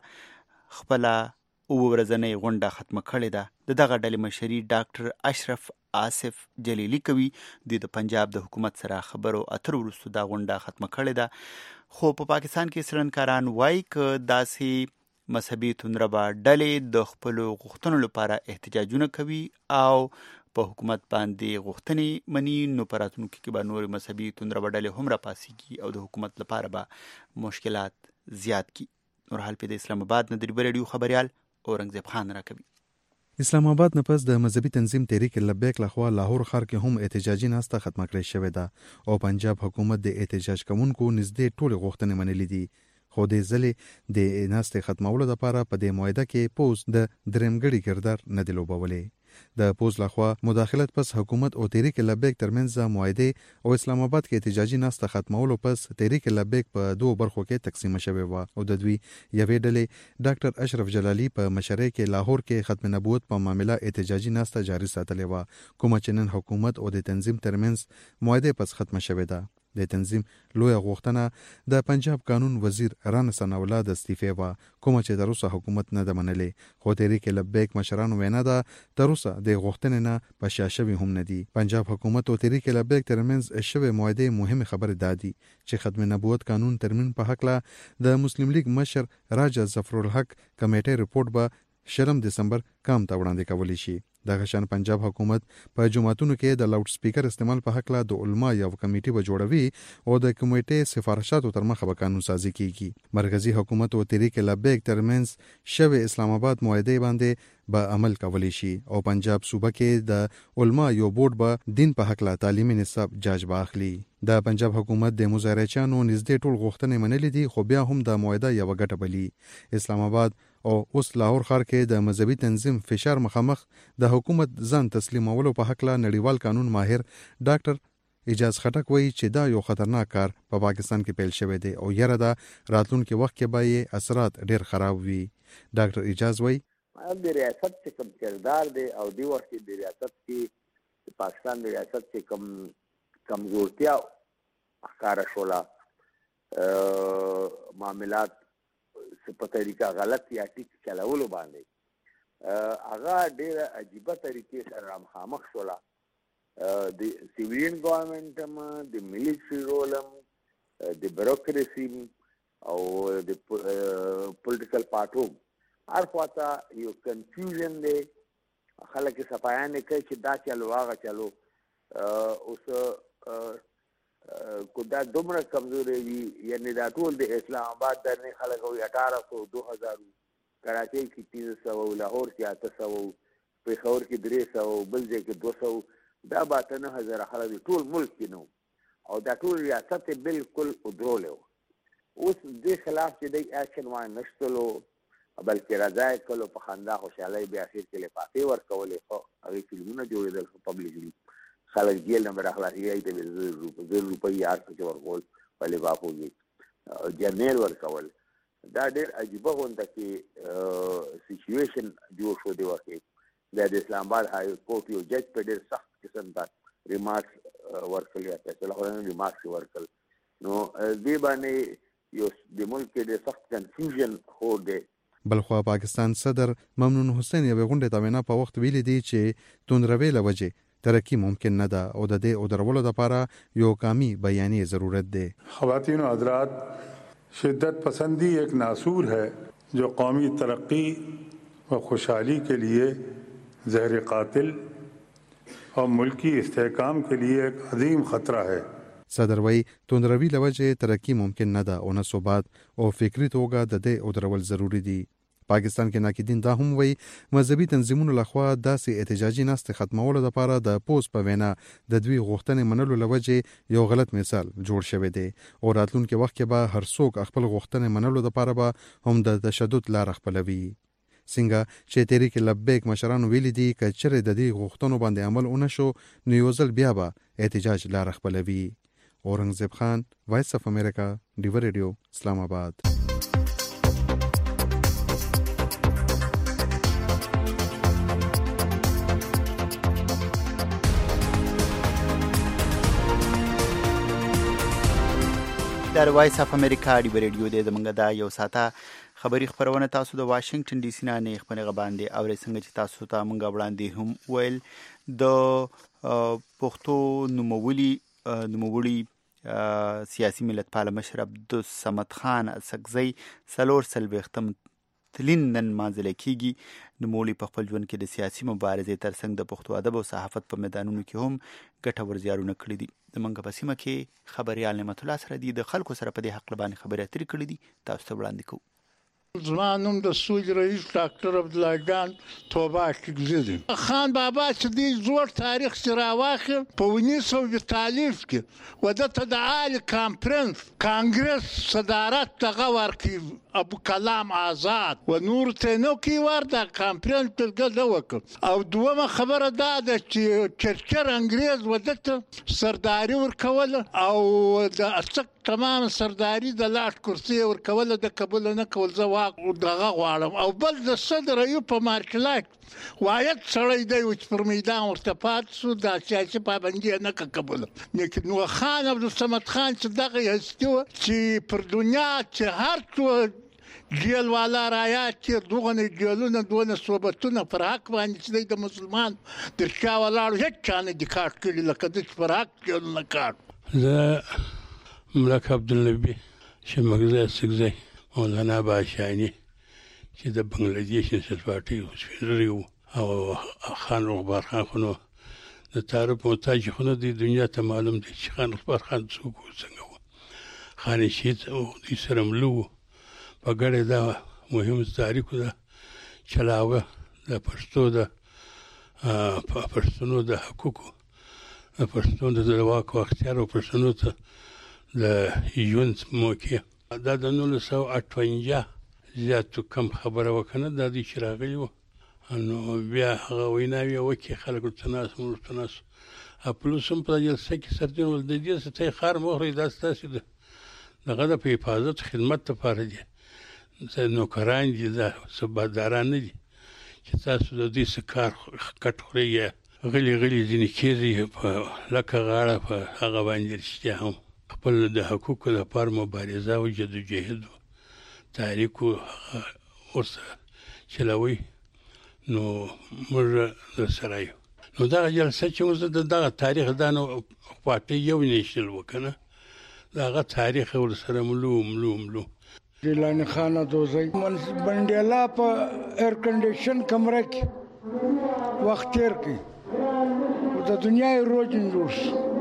الله خپله اوه ورځنۍ غونډه ختمه کړې ده. د دغه ډلې مشري ډاکټر اشرف آصف جلیلي کوي. دوی د پنجاب د حکومت سره خبرو اترو وروسته دا غونډه ختمه کړې ده. خو په پاکستان کې څېړنکاران وایي که داسې مذهبي تندربه ډلې د خپلو غوښتنو لپاره احتجاجونه کوي او په حکومت باندې غوښتنې مني، نو په راتلونکي کې به نورې مذهبي تندربه ډلې هم راپاڅېږي او د حکومت لپاره به مشکلات زیات کړي. نورحال په د اسلام آباد نه د ډیبر ریډیو خبریال اورنګزیب خان راکوي. اسلام آباد نه پس د مذهبي تنظیم تحریک لبیک لخوا لاهور ښار کې هم احتجاجي ناسته ختمه کړې شوې ده او پنجاب حکومت د احتجاج کوونکو نږدې ټولې غوښتنې منلې دي. خو د ځلې د ناستې ختمولو لپاره په دې معاهده کې پوز د درېمګړي کردار نه دی لوبولی. د پوز لخوا مداخلت پس حکومت او تحریک لبیک ترمنځ معاهده او اسلام آباد کې احتجاجي ناسته ختمولو پس تحریک لبیک په دوه برخو کې تقسیم شوی و او د دوی یوې ډلې ډاکټر اشرف جلالی په مشرۍ کې لاهور کې ختم نبوت په معامله احتجاجي ناسته جاري ساتلې و، کومه چې نن حکومت او د تنظیم ترمنځ معاهده پس ختمه شوې ده. د تنظیم لویه غوښتنه د پنجاب قانون وزیر رانا ثناءالله د استعفې وه، کومه چې تر اوسه حکومت نه ده منلې. خو تحریک لبیک مشرانو وینا ده تر اوسه د غوښتنې نه په شا شوي هم نه دي. پنجاب حکومت او تحریک لبیک ترمنځ شوې معاهدې مهمې خبرې دا دي چې ختم نبوت قانون ترمیم په هکله د مسلم لیگ مشر راجا ظفرالحق کمیټې رپورټ به شرم دسمبر کام ته وړاندې کولی شي. دغه شان پنجاب حکومت په جماعتونو کې د لاوډ سپیکر استعمال په هکله د علما یو کمیټه به جوړوي او د کمیټې سفارشاتو تر مخه به قانون سازي کیږي. مرکزی حکومت او تحریک لبیک ترمنځ شوی اسلام آباد معاهده باندې به عمل کولی شي او پنجاب صوبه کې د علما یو بورډ به دین په هکله تعلیمي نصاب جاج باخلي. د پنجاب حکومت د مظاهرچیانو نږدې ټول غوښتنې منلې دي، خو بیا هم د معاهده یو ګټه بلی. اسلام آباد او اوس لاهور ښار کې د مذهبي تنظیم فشار مخامخ د حکومت ځان تسلیمولو په هکله نړیوال قانون ماهر ډاکټر اجاز خټک وایي چې دا یو خطرناک کار په پا پاکستان کې پیل شوی دی او یره دا راتلونکي وخت کې به یې اثرات ډیر خراب وي. ډاکټر اجاز وایي د ریاست چې کوم کردار دی او دی وخت کې د ریاست کې پاکستان د ریاست چې کوم کمزورتیا ښکاره شوله، معاملات په طریقه غلط یا ټیک چلولو باندې هغه ډېره عجیبه طریقې سره مخامخ شوله. د سیویلین ګورنمنټ هم د میلیټري رول هم د بیروکراسي او د پولیټیکل پارټو هر خواته یو کنفیوژن دی. خلک یې صفایانې کوي چې دا چلو هغه چلو. اوس کو دا دومره کمزوري وي، یعنی دا ټول د اسلام آباد درنې خلک وي اٹھارہ سو دو هزار، کراچۍ کې پنځه سوه، لاهور کې اته سوه، پېښور کې درې سوه، بل ځای کې دوه سوه، دا به اته نه هزاره خلک ټول ملک کې نه او دا ټول ریاست یې بالکل ودرولی و. اوس دې خلاف چې دی اکشن وانخیستلو بلکې رضا یې کړلو، په خندا خوشحالۍ بیا اخر کې لفافې ورکولې، خو هغې فلمونه جوړېدل، خو پبلیکلي خلک جیل نه راخلاصېږي، ته زر روپۍ هر څه چې ورکول په لفافو کې جرنیل ورکول. دا ډېر عجیبه غونډه کې سچویشن جوړ شو. دې وخت کې د اسلام آباد های کورټ یو جج په ډېر سخت قسم ته ریمارکس ورکړل یا فیصله خورانه ریمارکس ورکړل. نو دې باندې یو د ملک کې ډېر سخت کنفیوژن خور دی. بلخوا پاکستان صدر ممنون حسین یوې غونډې ته وینا په وخت ویلي دي چې توندروي له وجې ترقی ممکن نه ده او د دې او درولو لپاره یو قومي بیانیه ضرورت ده. خواتین و حضرات، شدت پسندی ایک ناسور ہے جو قومی ترقی و خوشحالی کے لیے زہر قاتل اور ملکی استحکام کے لیے ایک عظیم خطرہ ہے. صدر وی توندروي له وجې ترقی ممکن نه ده او نه ثبات او فکری توګه د دې او درول ضروری دي. پاکستان کې ناقدین دا هم وایي مذهبي تنظیمونو لخوا داسې احتجاجي ناستې ختمولو لپاره د پوز په وینا د دوی غوښتنې منلو له وجې یو غلط مثال جوړ شوی دی او راتلونکي وخت کې به هر څوک خپل غوښتنې منلو لپاره به هم د تشدد لار خپلوي. څنګه چې تحریک لبیک مشرانو ویلي دي که چیرې د دې غوښتنو باندې عمل ونه شو نو یو ځل بیا به احتجاج لار خپلوي. اورنګزیب خان، وایس اف امریکا، ډیو ریډیو، اسلام آباد. در وایس اف امریکا ډیو ریډیو د زمونږ دا یو ساته خبري خبرونه تاسو د واشنگټن ډي سي نه نه خبرې غباندې او څنګه چې تاسو ته مونږ وړاندې هم ویل د پښتو نوموړي نوموړي سیاسي ملتپال مشر عبدالصمد خان سکزی سلور سلويختم تلین نن مانځل کیږي. نوموړي په خپل ژوند کې د سیاسي مبارزې ترڅنګ د پښتو ادب او صحافت په میدانونو کې هم ګټور زیارونه کړي دي. زمونږ په سیمه کې خبريال نعمت الله سره دي د خلکو سره په دې حق باندې خبرې اترې کړې دي. تاسو ته وړاندې کوو. زما نوم د سوج رئیس ډاکټر عبدالله جان توبه کیږي. خان بابا چې دی زوړ تاریخ سره واخل په ونیس او تالیف کې ودته د عالی کانفرنس کانګرس صدارت دغه ورکی ابو کلام آزاد و نور ته نو کی ورته کانفرنس تلګل وکړ. او دومره خبره دا ده چې چرچر انګريز ودته سرداری ورکول او د اڅک تمام سرداری د لاټ کرسي ورکول د قبول نه کول زوا دغه غواړم. او بل د صدر ایوب په مارکلایک وایت سړی دی چې پر میدان ورته پات سو د سیاسي پابندي نه قبول. لیکن نو خان عبدالصمد خان چې دغه هستو چې پر دنیا چې هر څو جیل والا رايات چې دوغه جیلونه دونه صوبتونه پر حق باندې چې د مسلمان د شا ولاړو هیڅ چانه د کاټ کړي لکه د پر حق جیلونه کاټ. زه ملک عبدالنبی شمګزه سګزه مولانا باشانی چې د بنگلاديش نسل پارټي اوسېږي او خان رغبار خان خو د تعارف محتاج خو نه د دنیا ته معلوم دي چې خان رغبار خان څوک څنګه و. خان شهید او د سرملو په ګړې دا مهم تاریخ دا چلاوه د پښتو د پښتنو د حقوقو د پښتنو د واک او اختیار او پښتنو ته د ژوند موقع دا د نولس سوه اته پنځه زیاتو کم خبره وکنه دا د چې راغلی و نو بیا هغه ویناوی وکړي خلکو تناس مور تناس پلوس هم په جلسه کې سردین ول د دې ستې خار مخري دا ستاسو دغه د په حفاظت خدمت لپاره دي نوکران دي دا سباداران دي چې تاسو د دې سکار کټ خوري غلي غلي ځینې کېږي په لکه غاړه په هغه باندې رښتیا هم خپل د حقوقو لپاره مبارزه او جدوجهد تاریخ ورسره چلوي نو موږ سره یو. نو دا جلسه چې موږ دغه تاریخ دا نو خواته یو نشل وکنه دغه تاریخ ورسره ملو ملو ملو جیلانی خان دوزی بنډیلا په ایر کنډیشن کمره کې وخت تیر کی د دنیا روزن جوړ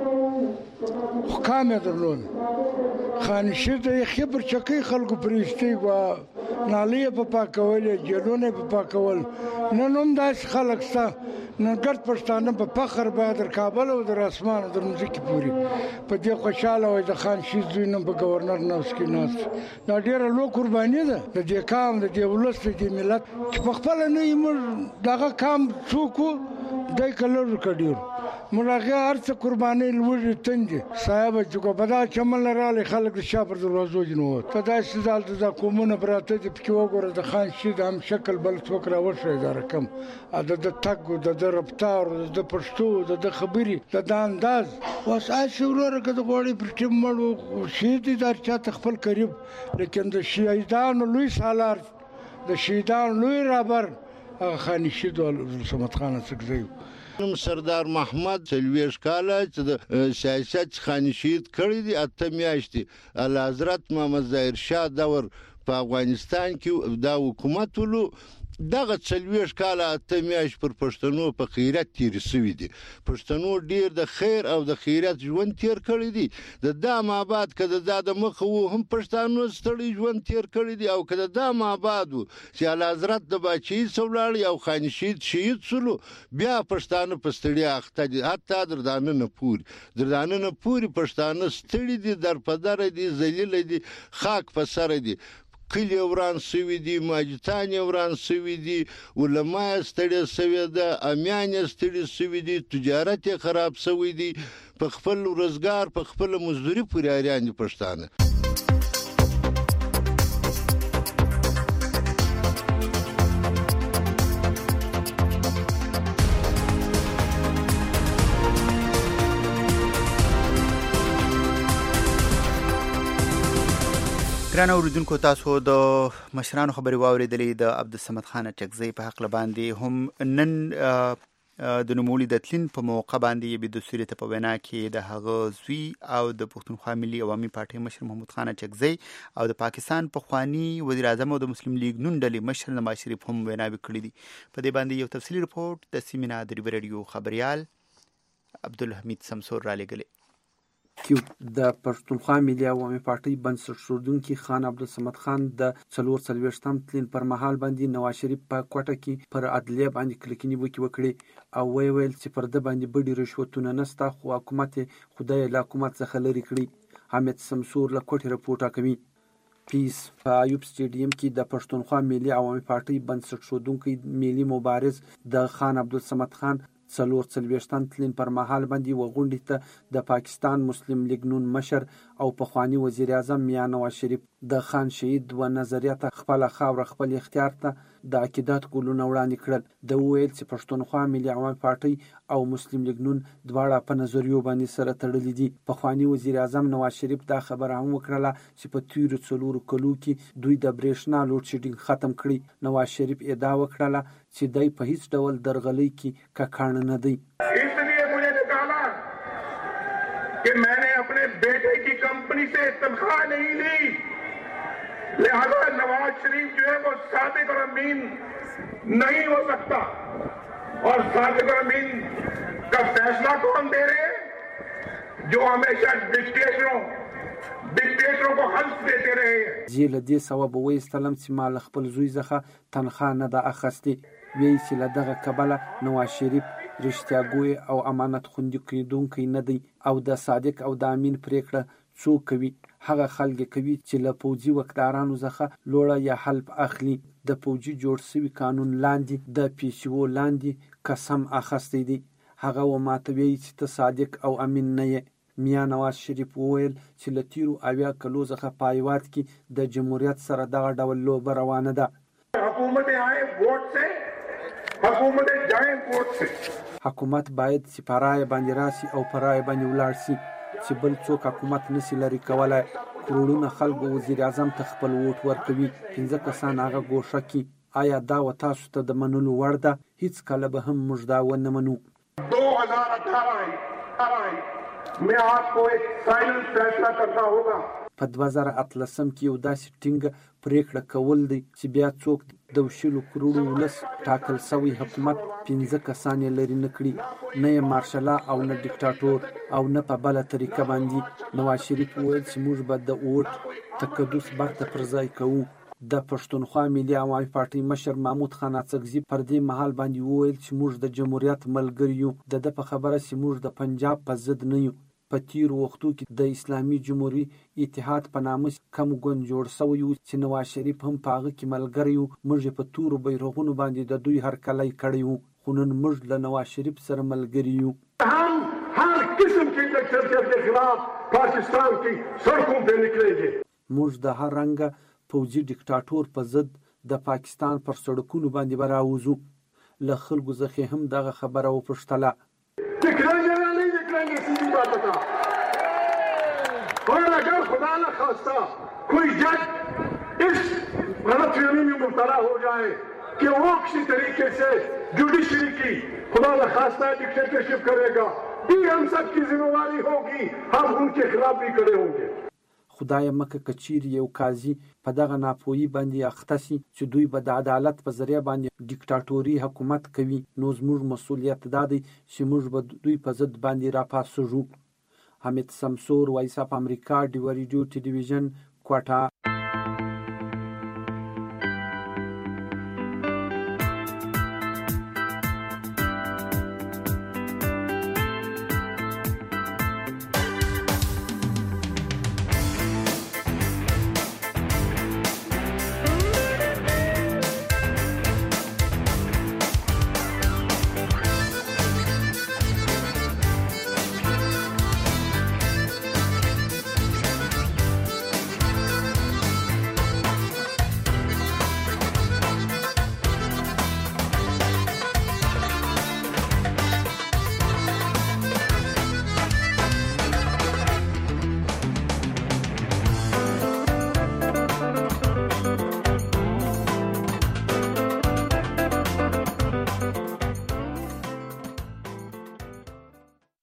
خو کامه درلون خانشیر د خبر چکی خلکو پرېستي وا نالیه په پاکول جلونه په پاکول نن هم داس خلک ستا نن ګرد پښتانه په فخر به در کابل او در اسمان در مځکه پوری په دې خوشاله وای د خان شیز دوی نن په گورنر نوس کې ناس دا ډیره لو قرباني ده د دې کام د دې ولست د ملت چې په خپل نه یې دغه کام څوک دای کلر کډیر ملګری هرڅه قرباني لوړ تند صاحب چې کو پدا چمن لراله خلک شا پر دروازو جنو ته دا سزال د کومونه براته چې په وګوره د خان شید هم شکل بل څوک را وشه دا رقم د د تګ د د رفتار د پښتو د خبري د انداز واسه شورور کده غوړي پر ټیم مړو شید دار چا خپل قریب لیکن د شهیدانو لوی سالار د شهیدانو لوی رابر خان شید عبدالصمد خان سکزی نوم سردار محمد سلویش کاله چې د سیاست خانشید کړی دی اته میاشتې ال حضرت محمد ظاهر شاه دور په افغانستان کې دا حکومت ولو دغه څلوېښت کاله اته میاشتې پر پښتنو په خیرت تېرې سوي دي. پښتنو ډېر د خیر او د خیرت ژوند تېر کړی دی. د دا مابعد که د دا د مخه وو هم پښتانو ستړی ژوند تېر کړی دی، او که د دا مابعد وو چې اعلیحضرت د باچهي څه ولاړی او خانشید شهید سولو، بیا پښتانه په ستړیا اخته دي. حتی در داننه پورې در داننه پورې پښتانه ستړي دي، در په دره دي، ذلیله دي، خاک په سره دي. کلی وران سوي دي، ماجتان وران سوي دي، علما ستړي سوي ده، امیان ستړي سوي دي، تجارت خراب سوي دي، په خپل روزګار په خپل مزدوري پورې اریان دي پښتانه. ګران اوریدونکو، تاسو د مشرانو خبرې واورېدلې. د عبدالصمد خان اچکزی په حق باندې هم نن د نوموړي د تلین په موقع باندې یې د سوري ته په وینا کې د هغه زوی او د پښتونخوا ملي عوامي پارټۍ مشر محمود خان اچکزی او د پاکستان پخوانی وزیر اعظم او د مسلم لیگ نون ډلې مشر نواز شریف هم ویناوې کړې دي. په دې باندې یو تفصیلي رپورټ د سیمینار د ریبر رادیو خبريال عبدالحمید سمسور را لګلې. د پښتونخوا ملي عوامي پارټۍ بنسټ ایښودونکي خان عبدالصمد خان د څلور څلوېښتم تلین پر مهال باندې نواز شریف په کوټه کې پر عدلیه باندې کلکې نیوکې وکړې او ویې ویل چې پر ده باندې بډې رشوتونه نشته، خو حکومت یې خدای له حکومت څخه لرې کړي. حامد سمسور له کوټې رپورټ کوي. پیس په ایوب سټیډیم کې د پښتونخوا ملي عوامي پارټۍ بنسټ ایښودونکی ملي مبارز د خان عبدالصمد خان څلور څلوېښتم تلین پر مهال باندې و غونډې ته د پاکستان مسلم لیگ نون مشر او پخوانی وزیر اعظم میاں نواز شریف د خان شهید و نظریه خپل خاور خپل اختیار ته د عقیدت ګلونه وړاندې کړل. د ویل چې پښتونخوا ملي عوامي پارټۍ او مسلم لیگ نون دواړه په نظریو باندې سره تړلي دي. پخوانی وزیر اعظم نواز شریف دا خبره هم وکړه چې په تیرو څلورو کلو کې دوی د برېښنا لوډ شیډینګ ختم کړي. نواز شریف ادعا وکړه چې دی په هیڅ ډول درغلۍ کې ککړ نه دی. इसलिए मुझे निकाला कि मैंने अपने बेटे की कंपनी से तनख्वाह नहीं ली, लिहाजा नवाज शरीफ जो है वो सादिक और अमीन नहीं हो सकता. और सादिक और अमीन का फैसला कौन दे रहे हैं? जो हमेशा डिक्टेटरों डिक्टेटरों को हल्फ देते रहे हैं. زی له دې سبب وایستلم چې ما له خپل زوی څخه تنخواه نه ده اخیستې. وایي چې له دغه کبله نواز شریف رښتیاګوی او امانت خوندي کیدونکی نه دی او د صادق او د امین پریکړه څوک کوي؟ هغه خلک کوي چې له پوځي وکدارانو څخه لوړه یا حلف اخلي. د پوځي جوړ شوي قانون لاندې د پیشو لاندې قسم اخیستی دی. هغه و ماته وایي چې ته صادق او امین نه یې. میاں نواز شریف وویل چې له تیرو اویا کلو څخه په هیواد کې د جمهوریت سره دغه ډول لوبه روانه ده. حکومتیں آئیں ووٹ سے، حکومتیں جائیں ووٹ سے. حکومت باید چې پرای باندې راسي او پرای باندې ولاړ سي، چې بل څوک حکومت نسی لري کولای. کروڑونه خلکو وزیر اعظم ته خپل ووټ ورکوي، پنځه کسان هغه ګوښه کی. آیا دا و تاسو ته د منلو وړ ده؟ هیڅ کله به هم موږ دا ونه منو. دو ہزار اٹھارہ میں آپ کو ایک فائنل فیصلہ کرنا ہوگا. په دوه زره اتلسم کې یو داسې ټینګه پریکړه کول دی چې بیا څوک د وشلو کروڑو ولس ټاکل سوی حکومت پنځه کسان یې لري نه کړي، نه یې مارشلا او نه ډیکټاټور او نه په بله طریقه باندې. نواز شریف وویل چې موږ به د اوټ تقدس برته پر ځای کوو. د پښتونخوا ملي عوامي پارټۍ مشر محمود خان اڅکزي پر دې مهال باندې وویل چې موږ د جمهوریت ملګري یو. د ده په خبره چې موږ د پنجاب په ضد نه یو. په تیرو وختو کې د اسلامي جمهوریت اتحاد په نامه کم ګوند جوړ شوی و چې نواز شریف هم په هغه کې ملګری و. موږ په تورو بیرغونو باندې د دوی هرکلی کړی و، خو نن موږ له نواز شریف سره ملګري یو. हम हर किस्म की डिक्टेटरशिप के खिलाफ पाकिस्तान की सड़कों पे निकलेंगे. موږ د هر رنګه پوځي ډیکټاټور په ضد د پاکستان پر سړکونو باندې به راوځو. له خلکو څخه هم دغه خبره وپوښتله. اور اگر خدا نہ خواستہ کوئی جج اس غلط فہمی میں مبتلا ہو جائے کہ وہ کسی طریقے سے جوڈیشری کی خدا نہ خواستہ ڈکٹیٹرشپ کرے گا، یہ ہم سب کی ذمہ داری ہوگی، ہم ان کے خلاف بھی کھڑے ہوں گے. خدای مکه کچیر یو قاضي په دغه ناپوهي باندې اخته سي چې دوی به د عدالت په ذریعہ باندې ډیکټاتوري حکومت کوي، نو زموږ مسؤلیت دا دی چې موږ به دوی په ضد باندې راپاسوږو. حمید سمسور، وایس اف امریکا، ډیو ریډیو ټلویزیون، کوټه.